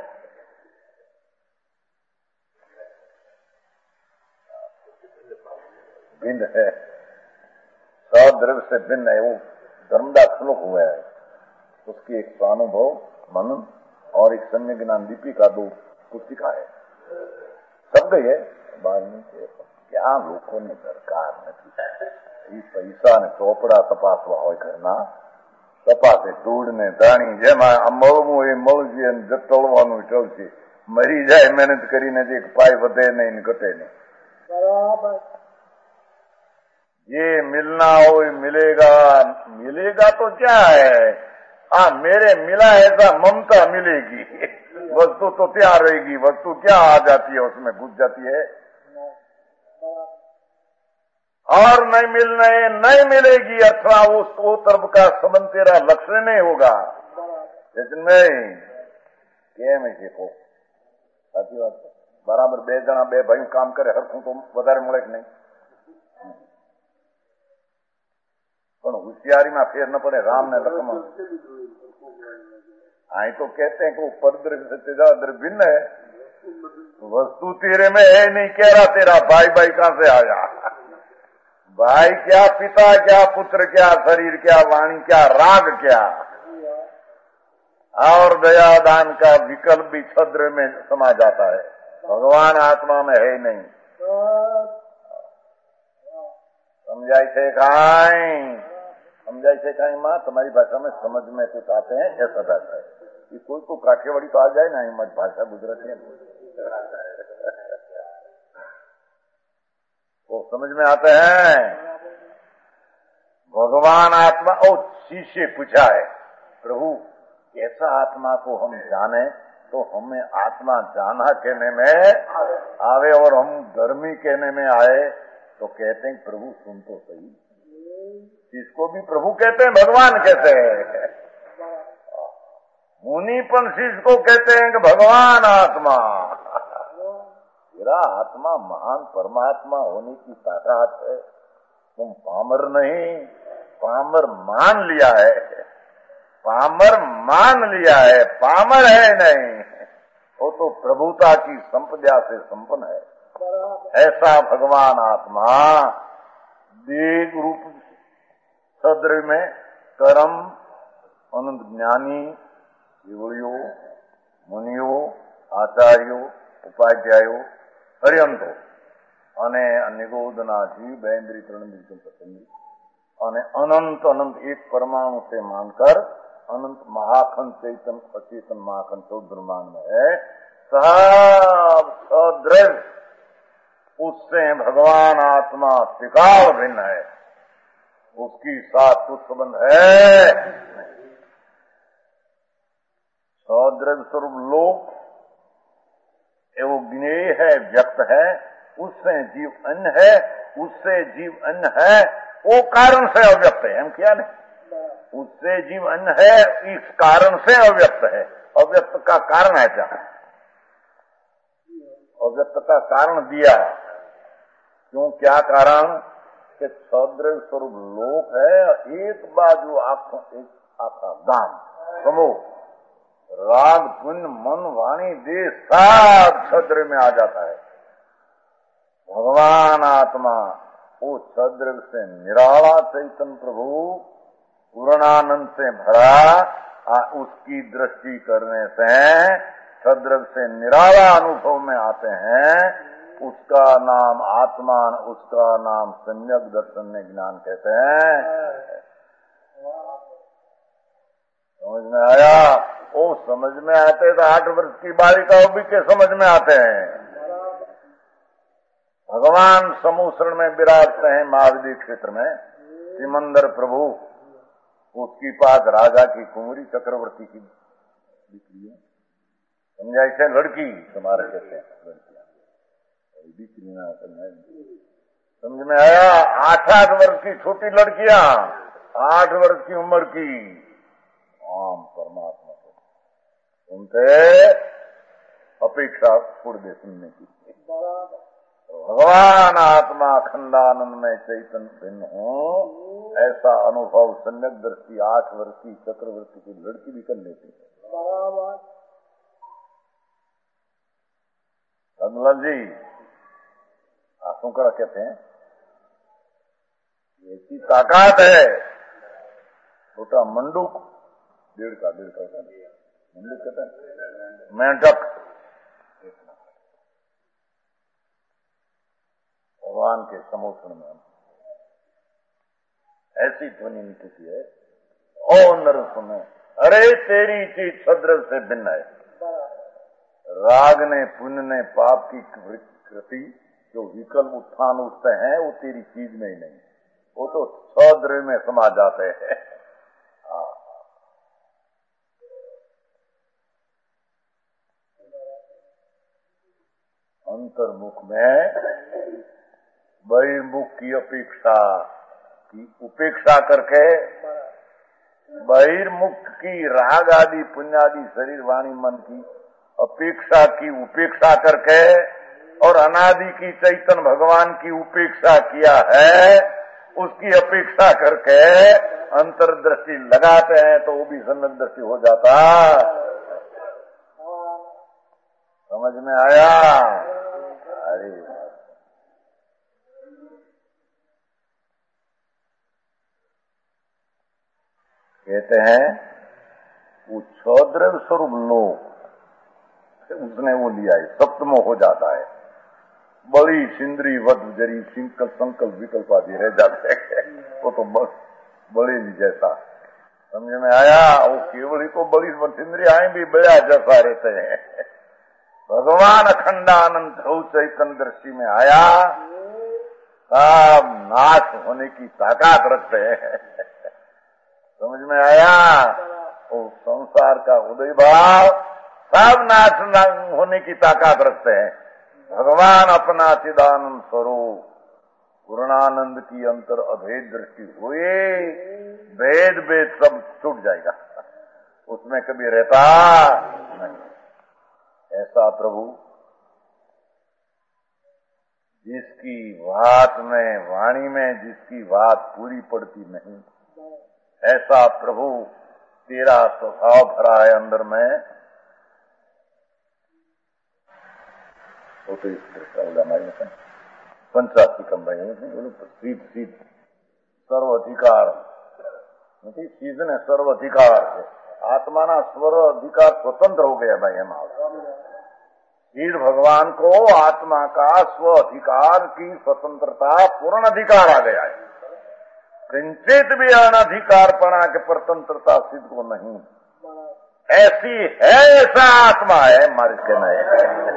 A: भिन्न है, द्रव्य से भिन्न है, वो धर्मदास श्लोक हुआ है, उसकी एक स्वानुभव मनन और एक सम्य ज्ञान लिपि का दो पुस्तिका है, शब्द है वाल्मीकि। क्या लोगों ने सरकार નથી પૈસા ને ચોપડા તપાસવા હોય ઘરના, તપાસે ધૂળ ને ધાણી, જેમાં આ મળવું એ મળશે અને ટળવાનું ટળશે, મરી જાય મહેનત કરીને જે પાય વધે નહીં ને ઘટે નહીં। બરાબર, ये मिलना हो मिलेगा, मिलेगा तो क्या है, हाँ मेरे मिला ऐसा ममता मिलेगी, वस्तु तो क्या रहेगी, वस्तु क्या आ जाती है उसमें घुस जाती है, और नहीं मिलने नहीं मिलेगी अथवा उस वो तरफ का संबंध तेरा लक्ष्य नहीं होगा। में કેમ છે કો સાચી વાત છે, બરાબર બે જણા બે ભાઈ કામ કરે હરખું તો વધારે મળે કે નહીં, પણ હોશિયારીમાં ફેર ન પડે। રામ ને લક્ષ્મણ અહીં तो कहते हैं कि वो परद्रव्य से तेजा द्रव्य भिन्न है, वस्तु तेरे में है नहीं, कह रहा तेरा भाई भाई कहां से आया? भाई क्या, पिता क्या, पुत्र क्या, शरीर क्या, वाणी क्या, राग क्या, और दया दान का विकल्प भी छद्र में समा जाता है। भगवान आत्मा में है नहीं। समझाई से खाई समझाई से खाई माँ, तुम्हारी भाषा में समझ में कुछ आते हैं, ऐसा रहता है कि कोई को काठियावाड़ी तो आ जाए ना, हिम्मत भाषा गुजराती है वो समझ में आते हैं। भगवान आत्मा, ओ शिष्य पूछा है, प्रभु ऐसा आत्मा को हम जाने तो हमें आत्मा जाना कहने में आवे और हम धर्मी कहने में आए तो कहते हैं प्रभु सुन तो सही। इसको भी प्रभु कहते हैं, भगवान कहते हैं। मुनिपन शिष्य को कहते हैं कि भगवान आत्मा। मेरा आत्मा महान परमात्मा होने की ताकत है। तुम पामर नहीं, पामर मान लिया है, पामर मान लिया है, पामर है नहीं। वो तो प्रभुता की संपदा से संपन्न है। ऐसा भगवान आत्मा देह रूप सदृ में कर्म अनंत ज्ञानी शिवड़ियों मुनियों आचार्यों उपाध्यायों हरियंतो અને નિગોદના जीव बेन्द्री तृणंद्री पतंगी અને अनंत अनंत एक परमाणु से मानकर अनंत महाखंड चैतन अचेतन महाखंड चौथ ब्रह्मांड में है। सब सदृढ़ उससे भगवान आत्मा त्रिकाल भिन्न है, उसकी साथ कुछ संबंध है। सदृढ़ स्वरूप लोक एवं ज्ञेय है, व्यक्त है, उससे जीव अन्य है, उससे जीव अन्य है, वो कारण से अव्यक्त है। हम क्या नहीं, उससे जीव अन्य है, इस कारण से अव्यक्त है। अव्यक्त का कारण है क्या? अव्यक्त का कारण दिया क्यों? क्या कारण? कि सदृढ़ स्वरूप लोक है, एक बाजू आंखों एक आखा दान समूह राग पुण्य मन वाणी देह सब सदृढ़ में आ जाता है। भगवान आत्मा वो सदृढ़ से निराला चैतन प्रभु पूर्णानंद से भरा, उसकी दृष्टि करने से सदृढ़ से निराला अनुभव में आते हैं। उसका नाम आत्मा, उसका नाम सम्यक दर्शन में ज्ञान कहते हैं। समझ में आया? वो समझ में आते तो आठ वर्ष की बालिका भी के समझ में आते हैं। भगवान समूसरण में विराजते हैं महाविद्य क्षेत्र में, सिमंदर प्रभु उसकी पास राजा की कुंवरी चक्रवर्ती की दिखरी है। समझा? इसे लड़की तुम्हारे कहते हैं, लड़कियां दिखरी ना समझ में आया? आठ आठ वर्ष की छोटी लड़कियां, आठ वर्ष की उम्र की आम परमात्मा को सुनते अपेक्षा छोड़ दे सुनने की। भगवान आत्मा खंडानंद में चैतन भिन्न हो, ऐसा अनुभव सम्यक दृष्टि आठ वर्ष की चक्रवर्ती की लड़की भी कर लेती है। रंगलाल जी आंसू करा कहते हैं, ऐसी ताकत है। छोटा मंडूक डेढ़ का डेढ़ का मंडूक कहते हैं, मेंढक भगवान के समोषण में ऐसी ध्वनि निकलती है। ओ नर सुनो, अरे तेरी चीज सदृढ़ से भिन्न है। राग ने पुण्य ने पाप की कृति जो विकल्प उत्थान उठते हैं वो तेरी चीज में ही नहीं, वो तो सदृढ़ में समा जाते हैं। अंतर्मुख में बहिर्मुख की अपेक्षा की उपेक्षा करके, बहिर्मुख की राग आदि पुण्य आदि शरीर वाणी मन की अपेक्षा की उपेक्षा करके और अनादि की चैतन भगवान की उपेक्षा किया है, उसकी अपेक्षा करके अंतर्दृष्टि लगाते हैं तो वो भी सम्यक दृष्टि हो जाता। समझ समझ में आया? अरे कहते हैं वो छद्रव्य स्वरूप लोक उसने वो लिया है, सप्तमो हो जाता है। बड़ी सिंदरी वध जरी संकल्प संकल्प विकल्प आदि रह जाते हैं, वो तो बस बड़े जैसा समझ में आया। वो केवल ही को बड़ी सिंदरी आए भी बड़ा जैसा रहते हैं। भगवान अखंडानंद चैतन्य दृष्टि में आया, सब नाश होने की ताकत रखते हैं। समझ में आया? वो संसार का उदय भाव सब नाश होने की ताकत रखते हैं। भगवान अपना चिदानंद स्वरूप पूर्णानंद की अंतर अभेद दृष्टि हुए, भेद भेद सब छूट जाएगा, उसमें कभी रहता नहीं। ऐसा प्रभु जिसकी बात में वाणी में जिसकी बात पूरी पड़ती नहीं, ऐसा प्रभु तेरा स्वभाव भरा है अंदर में, वो तो इस पंचाशी कम भाई सीध सीध सर्व अधिकार નથી, सीधने सर्व अधिकार છે। आत्माना स्वर अधिकार स्वतंत्र हो गया भाई। हम सीध भगवान को आत्मा का स्व अधिकार की स्वतंत्रता पूर्ण अधिकार आ गया है। किंचित भी अनधिकारपणा के परतंत्रता सिद्ध को नहीं, ऐसी है, ऐसा आत्मा है हमारे कहना है।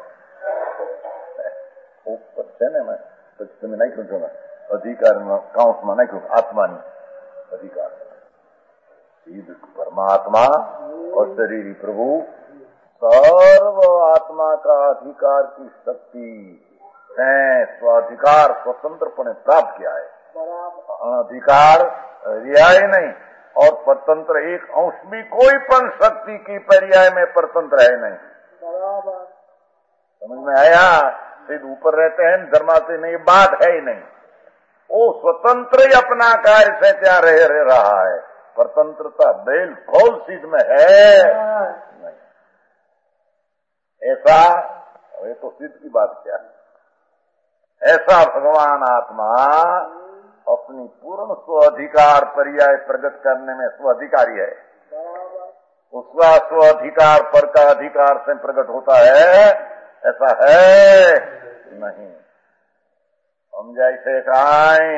A: मैं तुम्हें नहीं कहूँगा अधिकार काउंस में नहीं कहूँ, आत्मा नहीं अधिकार सीध परमात्मा और शरीरी प्रभु सर्व आत्मा का अधिकार की शक्ति है, स्वाधिकार स्वतंत्रपणे प्राप्त किया है। अधिकार रियाय नहीं और परतंत्र एक अंश भी कोई पण शक्ति की पर्याय में परतंत्र है नहीं। समझ में आया? सिद्ध ऊपर रहते हैं, धर्मा से नहीं, बात है ही नहीं। वो स्वतंत्र ही अपना कार्य से क्या रह, रह रहा है। परतंत्रता बिल्कुल सिद्ध में है नहीं। ऐसा ये तो सिद्ध की बात क्या है। ऐसा भगवान आत्मा अपनी पूर्ण स्वाधिकार पर्याय प्रकट करने में स्वाधिकारी है। उसका स्वाधिकार पर का अधिकार से प्रकट होता है, ऐसा है नहीं। हम जैसे काई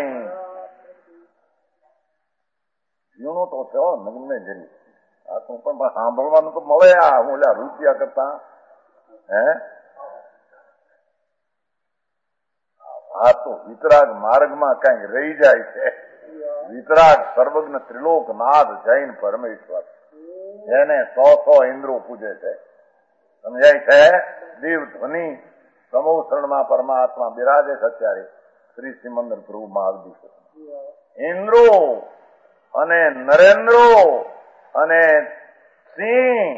A: यूनो तो छो नगमे जरी आ तो पण सांभळवानुं तो मळे। आ હું લ્યા રૂપિયા કરતા હે આ તો વિતરાગ માર્ગમાં કઈ રહી જાય છે। વિતરાગ સર્વજ્ઞ ત્રિલોકનાથ જૈન પરમેશ્વર જેને સો સો ઇન્દ્રો પૂજે છે, સમજાય છે। દેવ ધ્વનિ સમોષણમાં પરમાત્મા બિરાજે છે। અત્યારે શ્રી સિમંદર પ્રભુ મહાવીર ઇન્દ્રો અને નરેન્દ્રો અને સિંહ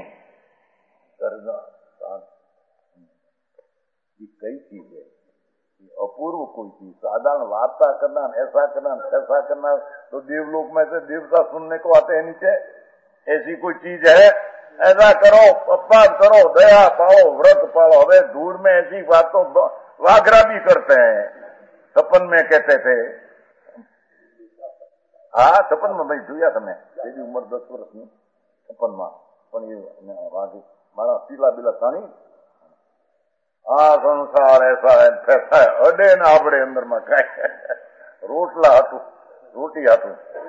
A: कई चीज है, अपूर्व कोई चीज। साधारण वार्ता करना, ऐसा करना, ऐसा करना तो देवलोक में से देवता सुनने को आते हैं नीचे। ऐसी कोई चीज है, ऐसा करो, अपवाद करो, दया पाओ, व्रत पाओ। अबे दूर में ऐसी बात तो वागरा भी करते हैं। सपन में कहते थे, हाँ सपन में भाई જોયા તમે તેની ઉંમર દસ વર્ષની સપનમાં પણ એ મારા પીલા બીલા સાણી આ સંસાર ऐसा है फैसा है अडे ना આપણે અંદરમાં કાંઈ રોટલા હતું रोटी હતું।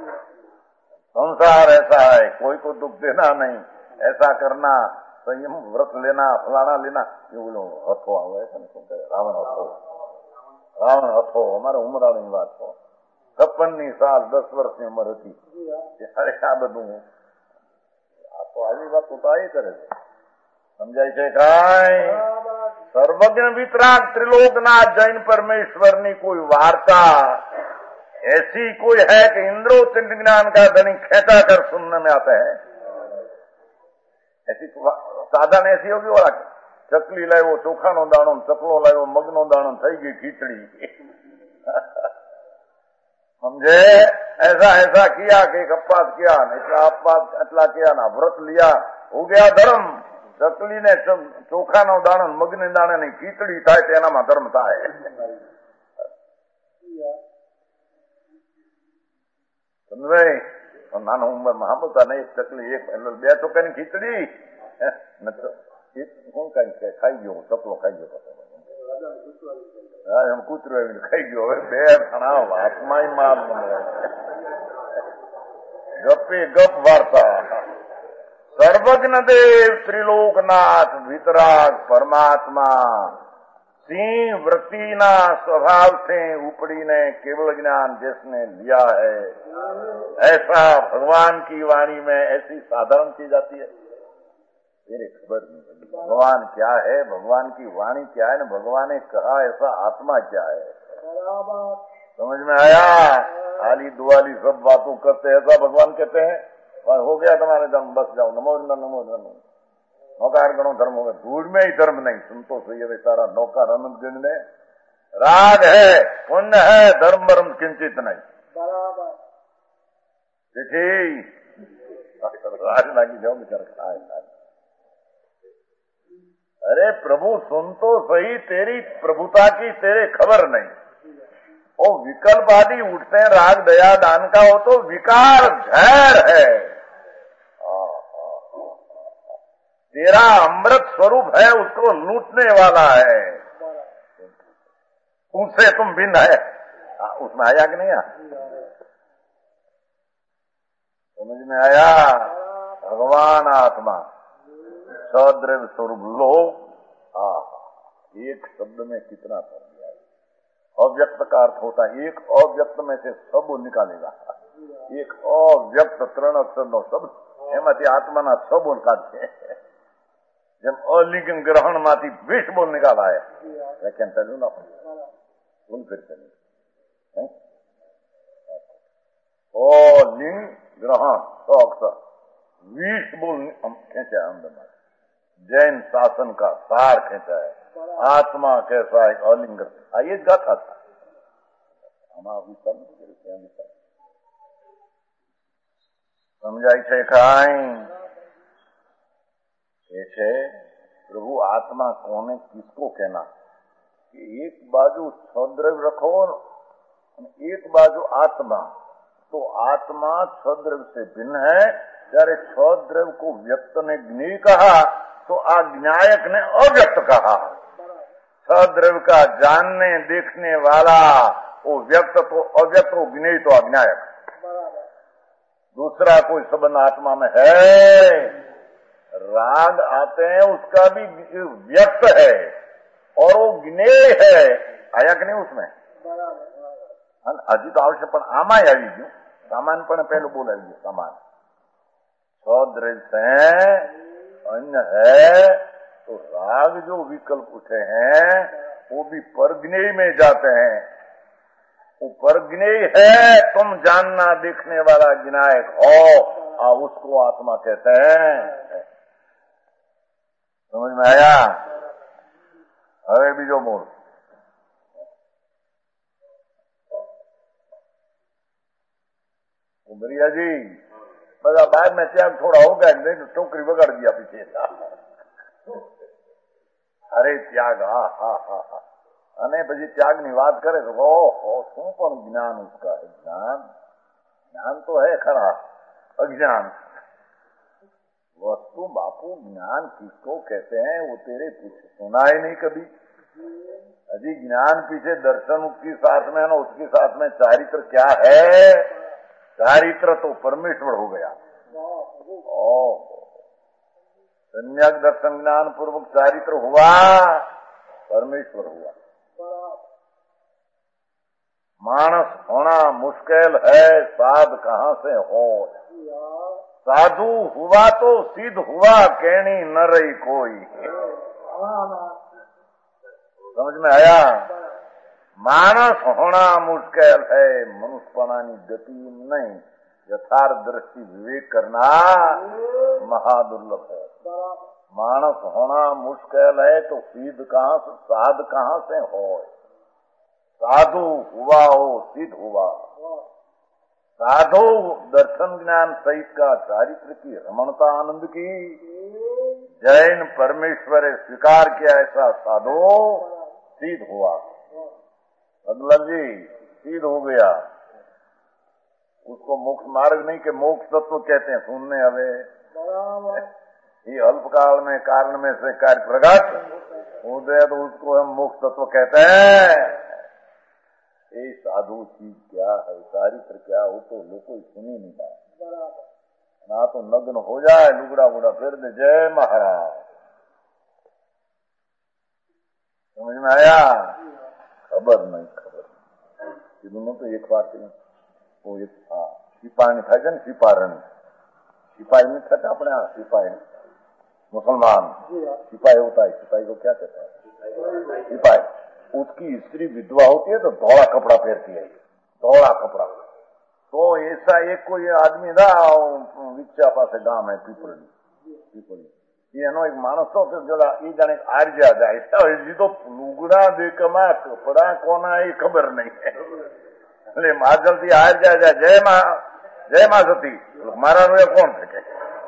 A: संसार ऐसा है, कोई को दुख देना नहीं, ऐसा करना, संयम व्रत लेना, फलाना लेना। ये बोलो हथो आवे છે ને શું કહે રાવણ હથો રાવણ હથો અમારે ઉમરાની વાત છો છપ્પન ની સાલ દસ વર્ષની ઉંમર હતી ત્યારે આ બધું આ તો આવી વાત તો આ કરે છે। સમજાય છે કાંઈ? सर्वज्ञ वितराग त्रिलोकनाथ जैन परमेश्वर ने कोई वार्ता ऐसी कोई है कि इंद्रो तिंड ज्ञान का धनी खेता कर सुनने में आता है। ऐसी साधन ऐसी होगी वाला चकली लायो चोखा नो दाणो, चकलो लायो मगनो दाणो, थई गई खीचड़ी। समझे? ऐसा ऐसा किया कि अपवाद किया, इतना अपवाद अटला किया ना, व्रत लिया, हो गया धर्म। ચકલીને ચોખાનો દાણો મગની દાણાની ખીચડી થાય તેનામાં ધર્મ થાય. સમજાય? નાના ઉંમરમાં સાંભળતા નહીં. એક ચકલી એક બે ચોખાની ખીચડી કોણ કઈ ખાઈ ગયો, ચકલો ખાઈ ગયો, કૂતરો આવીને ખાઈ ગયો. હવે બે ઘણા વાતમાં માલ ગપે ગપ વાર્તા. સર્વજ્ઞ દેવ ત્રિલોકનાથ વિતરાગ પરમાત્મા सिंह वृत्ति ना स्वभाव से उपड़ीने केवल ज्ञान जिसने लिया है, ऐसा भगवान की वाणी में ऐसी साधारण चीज आती है, मेरे खबर नहीं भगवान क्या है, भगवान की वाणी क्या है, भगवान ने कहा ऐसा आत्मा क्या है. समझ में आया? आली दुआली सब बातों करते ऐसा भगवान कहते हैं और हो गया तुम्हारे धर्म, बस जाओ, नमो नमो नमो नौकार गणो धर्म हो गया. धूल में ही धर्म नहीं, सुनतो सही है सारा नौकार अनंत गण ने. राग है, पुण्य है, धर्म वर्म किंचित नहीं. बराबर राज लागी जाओ बेचारा खाए. अरे प्रभु सुन तो सही, तेरी प्रभुता की तेरे खबर नहीं. वो विकल्प आदि उठते हैं राग दया दान का, हो तो विकार झैर है. तेरा अमृत स्वरूप है, उसको लूटने वाला है. उससे तुम भिन्न है. उसमें आया कि नहीं आया? समझ में आया? भगवान आत्मा सद्रव्य स्वरूप लो. हा, एक शब्द में कितना कर दिया. अव्यक्त का अर्थ होता है एक अव्यक्त में से सब निकालेगा. एक अव्यक्त त्रण अक्षर नो शब्द एमांथी आत्माना छ बोल काढे. જેમ અલિંગ ગ્રહણ માંથી વીસ બોલ નિકાલાય. વ્યાખ્યાન ચાલ્યું ના બોલ ફિર ચાલ્યું. અલિંગ ગ્રહણ સો અક્ષર વીસ બોલ ખેંचा अंदर में. जैन शासन का सार खेचा है. आत्मा कैसा एक अलिंग. ये गाथा था समझाई છે કાઈ? ये है प्रभु आत्मा कौन है, किसको कहना. कि एक बाजू छद्रव्य रखो एक बाजू आत्मा, तो आत्मा छद्रव्य से भिन्न है. जયારે छद्रव्य को व्यक्त ने ज्ञेय कहा तो आ ज्ञायक ने अव्यक्त कहा. छद्रव्य का जानने देखने वाला वो व्यक्त तो अव्यक्त, वो ज्ञेय तो अज्ञायक. दूसरा कोई संबंध आत्मा में है? राग आते हैं उसका भी व्यक्त है और वो ज्ञेय है. आया कि नहीं उसमें? हजी तो आवश्यक पण आमा આવી ગયું. સામાનપણે પહેલું બોલાવી ગયું. सामान छद्रव्य से अन्य है तो राग जो विकल्प उठे हैं वो भी परज्ञेय में जाते हैं. वो परज्ञेय है, तुम जानना देखने वाला ज्ञायक हो, आ उसको आत्मा कहते हैं. समझ में आया? હવે બીજો મૂળ. उमरिया जी बड़ा बाद में त्याग थोड़ा हो गया, नहीं तो टोकरी बगाड़ दिया पीछे. अरे त्याग हा हा हा हा. અને પછી ત્યાગની વાત કરે તો ઓહો શું પણ જ્ઞાન उसका है. ज्ञान ज्ञान तो है खरा, अज्ञान वस्तु. बापू ज्ञान किसको कहते हैं वो तेरे कुछ सुना ही नहीं कभी. अजी ज्ञान पीछे दर्शन की साथ में ना, उसके साथ में चारित्र क्या है? चारित्र तो परमेश्वर हो गया. ओ सम्यक दर्शन ज्ञान पूर्वक चारित्र हुआ, परमेश्वर हुआ. मानस होना मुश्किल है, साध कहाँ से हो. साधु हुआ तो सिद्ध हुआ, कहनी न रही कोई. समझ में आया? मानस होना मुश्किल है, मनुष्यपणानी गति नहीं. यथार्थ दृष्टि विवेक करना महादुर्लभ है. मानस होना मुश्किल है तो सिद्ध कहाँ से, साध कहाँ से हो. साधु हुआ हो, सिद्ध हुआ. साधु दर्शन ज्ञान सहित का चारित्र की रमणता आनंद की. जैन परमेश्वर स्वीकार किया ऐसा साधो सिद्ध हुआ। अगला जी सिद्ध हो गया। उसको मोक्ष मार्ग नहीं के मोक्ष तत्व कहते हैं। सुनने हवे ये अल्पकाल में कारण में से कार्य प्रगट हो गया तो उसको हम मोक्ष तत्व कहते हैं। ये साधु चीज क्या है, चारित्र क्या हो तो लोग कोई सुनी नहीं पाए। ना तो नग्न हो जाए, लुगड़ा बुड़ा फिर दे, जय महाराज। समझ में आया? खबर नहीं, खबर दोनों तो एक बात है। वो एक हाँ सिपाही था जन सिपारण सिपाही नहीं था अपने यहाँ सिपाही मुसलमान सिपाही होता है। सिपाही को क्या कहता है? सिपाही। उसकी स्त्री विधवा होती है तो धोला कपड़ा पहनती है, धोला कपड़ा। तो ऐसा एक कोई आदमी था विचा पास गांव है पीपड़ी पीपड़ी એનો એક માણસ તો જરા એ જાણે આરજા જાય હજી તો લુગડા દેખમાં કપડા કોના એ ખબર નહીં એટલે માજલથી આરજા જાય જય માં જય માં સતી મારા નું એ કોણ શકે?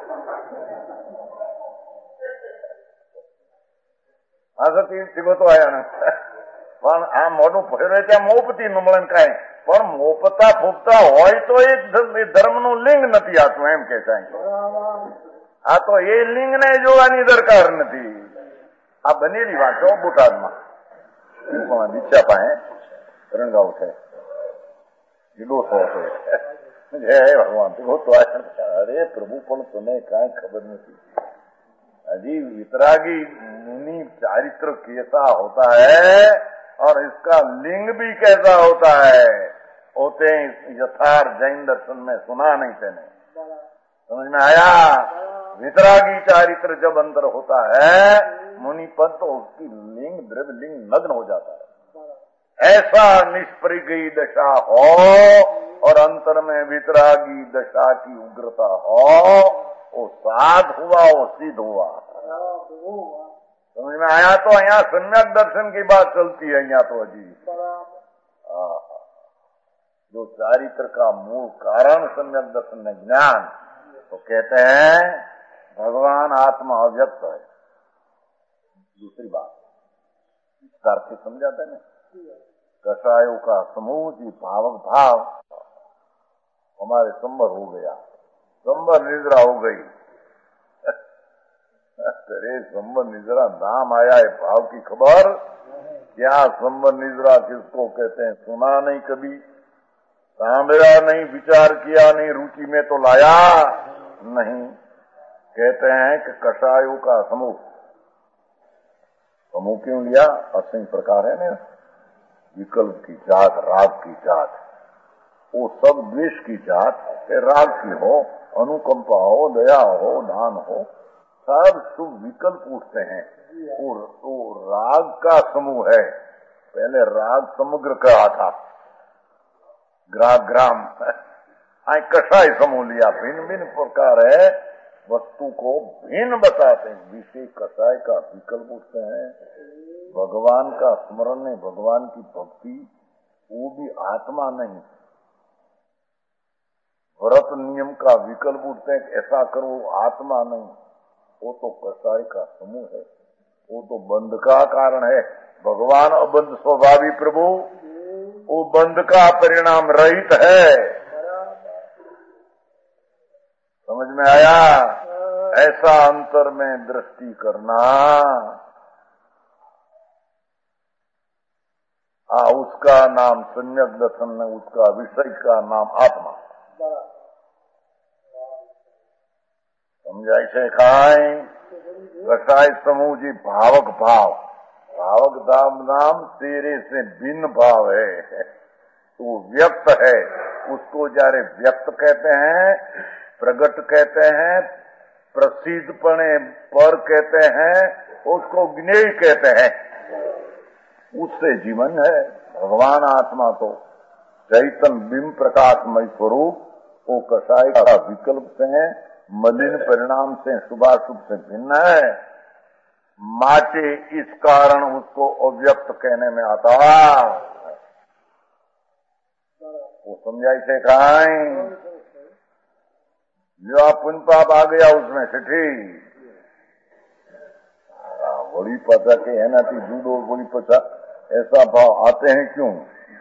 A: આ સતી સિગોતો આયા ને પણ આ મોઢું ફેરવે ત્યાં મોપતી ન મળે કાંઈ પણ મોપતા ફૂપતા હોય તો એ ધર્મનું લિંગ નથી આતું એમ કે કાંઈ આ તો એ લિંગ ને જોવાની દરકાર નથી। આ બનેલી વાત છો બોટાદમાં દીક્ષા પાસે રંગાવ છે ડોસો છે જય ભગવાન તો અરે પ્રભુ પણ તને કાંઈ ખબર નથી। अजी वितरागी मुनि चारित्र कैसा होता है और इसका लिंग भी कैसा होता है होते यथार्थ जैन दर्शन में सुना नहीं तेने, समझ में आया? वितरागी चारित्र जब अंदर होता है मुनि पद तो उसकी लिंग द्रव्य लिंग नग्न हो जाता है। ऐसा निष्परिगई दशा हो और अंतर में वितरागी दशा की उग्रता हो, वो साध हुआ वो सिद्ध हुआ। समझ में आया? तो यहाँ सम्यक दर्शन की बात चलती है। यहाँ तो अजी जो चारित्र का मूल कारण सम्यक दर्शन में ज्ञान, तो कहते हैं भगवान आत्मा अव्यक्त है। दूसरी बात विस्तार से समझाते हैं कषायों का समूह जी भावक भाव हमारे संबर हो गया, संबर निद्रा हो गई। अरे संबर निद्रा नाम आया है, भाव की खबर क्या? संबर निद्रा किसको कहते हैं सुना नहीं, कभी सांभरा नहीं, विचार किया नहीं, रुचि में तो लाया नहीं। कहते हैं कि कषायों का समूह, समूह क्यों लिया? असंख्य प्रकार है ना, विकल्प की जात, राग की जात, वो सब द्वेष की जात है, राग की हो, अनुकंपा हो, दया हो, दान हो, सब शुभ विकल्प उठते हैं। और तो राग का समूह है। पहले राग समग्र कहा था, ग्राग ग्राम, आई कषाय समूह लिया। भिन्न भिन्न प्रकार है, वस्तु को भिन्न बताते हैं। विषय कषाय का विकल्प उठते हैं। भगवान का स्मरण है, भगवान की भक्ति, वो भी आत्मा नहीं, व्रत नियम का विकल्प उठते हैं, ऐसा करो, आत्मा नहीं, वो तो कषाय का समूह है, वो तो बंध का कारण है। भगवान अबंध स्वभावी प्रभु, वो बंध का परिणाम रहित है। समझ में आया? ऐसा अंतर में दृष्टि करना, आ, उसका नाम सम्यक दर्शन है, उसका विषय का नाम आत्मा। समझाई से खाए कषाय समूह जी भावक भाव, भावक धाम नाम तेरे से भिन्न भाव है, तो व्यक्त है। उसको जारे व्यक्त कहते हैं, प्रगट कहते हैं, प्रसिद्धपणे पर कहते हैं, उसको ज्ञेय कहते हैं। उससे जीवन है। भगवान आत्मा तो चैतन्य बिंब प्रकाशमय स्वरूप, वो कषाय का विकल्प से है, मलिन परिणाम से, शुभाशुभ से भिन्न है। माटे इस कारण उसको अव्यक्त कहने में आता। वो समझाई से खाएं जो आप पुण्य पाप आ गया उसमें से ठीक, गोली पचा के है ना थी दूध और गोली पचा, ऐसा भाव आते हैं क्यों?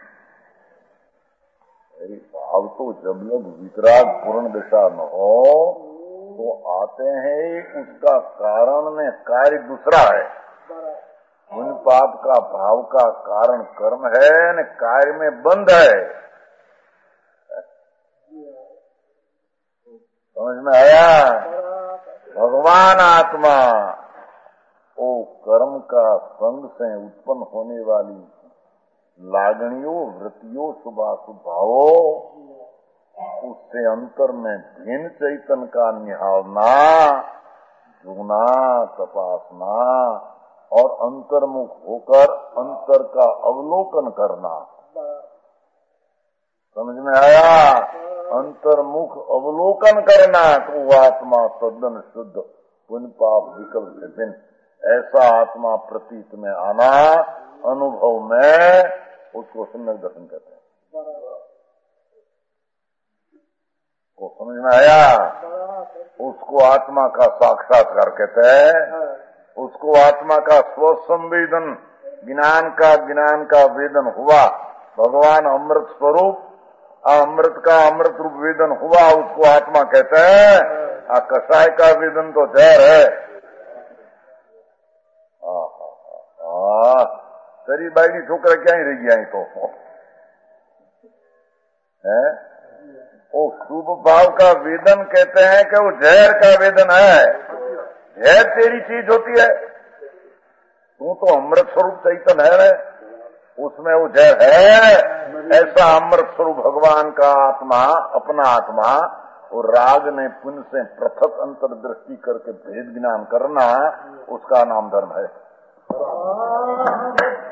A: भाव तो जब लोग वितराग पूर्ण दशा न हो तो आते हैं, उसका कारण में कार्य दूसरा है। उन पाप का भाव का कारण कर्म है न कार्य में बंध है। समझ में आया? भगवान आत्मा वो कर्म का संग से उत्पन्न होने वाली लागणियों, वृत्तियों, शुभाशुभ भावों, उससे अंतर में भिन्न चैतन्य का निहारना, जुगना, तपासना और अंतर्मुख होकर अंतर का अवलोकन करना। समझ में आया? अंतर्मुख अवलोकन करना तो वो आत्मा तद्दन शुद्ध, पुण्य पाप विकल्प से भिन्न, ऐसा आत्मा प्रतीत में आना, अनुभव में, उसको सम्यक दर्शन कहते हैं। वो समझ में आया? उसको आत्मा का साक्षात्कार कहते हैं। उसको आत्मा का स्वसंवेदन, ज्ञान का ज्ञान का वेदन हुआ, भगवान अमृत स्वरूप, अमृत का अमृत रूप वेदन हुआ, उसको आत्मा कहते हैं। आ कसाय का वेदन तो जहर है। तेरी बाईडी छोकरा क्या ही रह गया तो है? वो शुभ भाव का वेदन कहते हैं कि वो जहर का वेदन है। जहर तेरी चीज होती है, तू तो अमृत स्वरूप चैतन्य है, उसमें वो जहर है। ऐसा अमृत स्वरूप भगवान का आत्मा, अपना आत्मा, और राग ने पुण्य से पृथक अंतर दृष्टि करके भेद ज्ञान करना, उसका नाम धर्म है।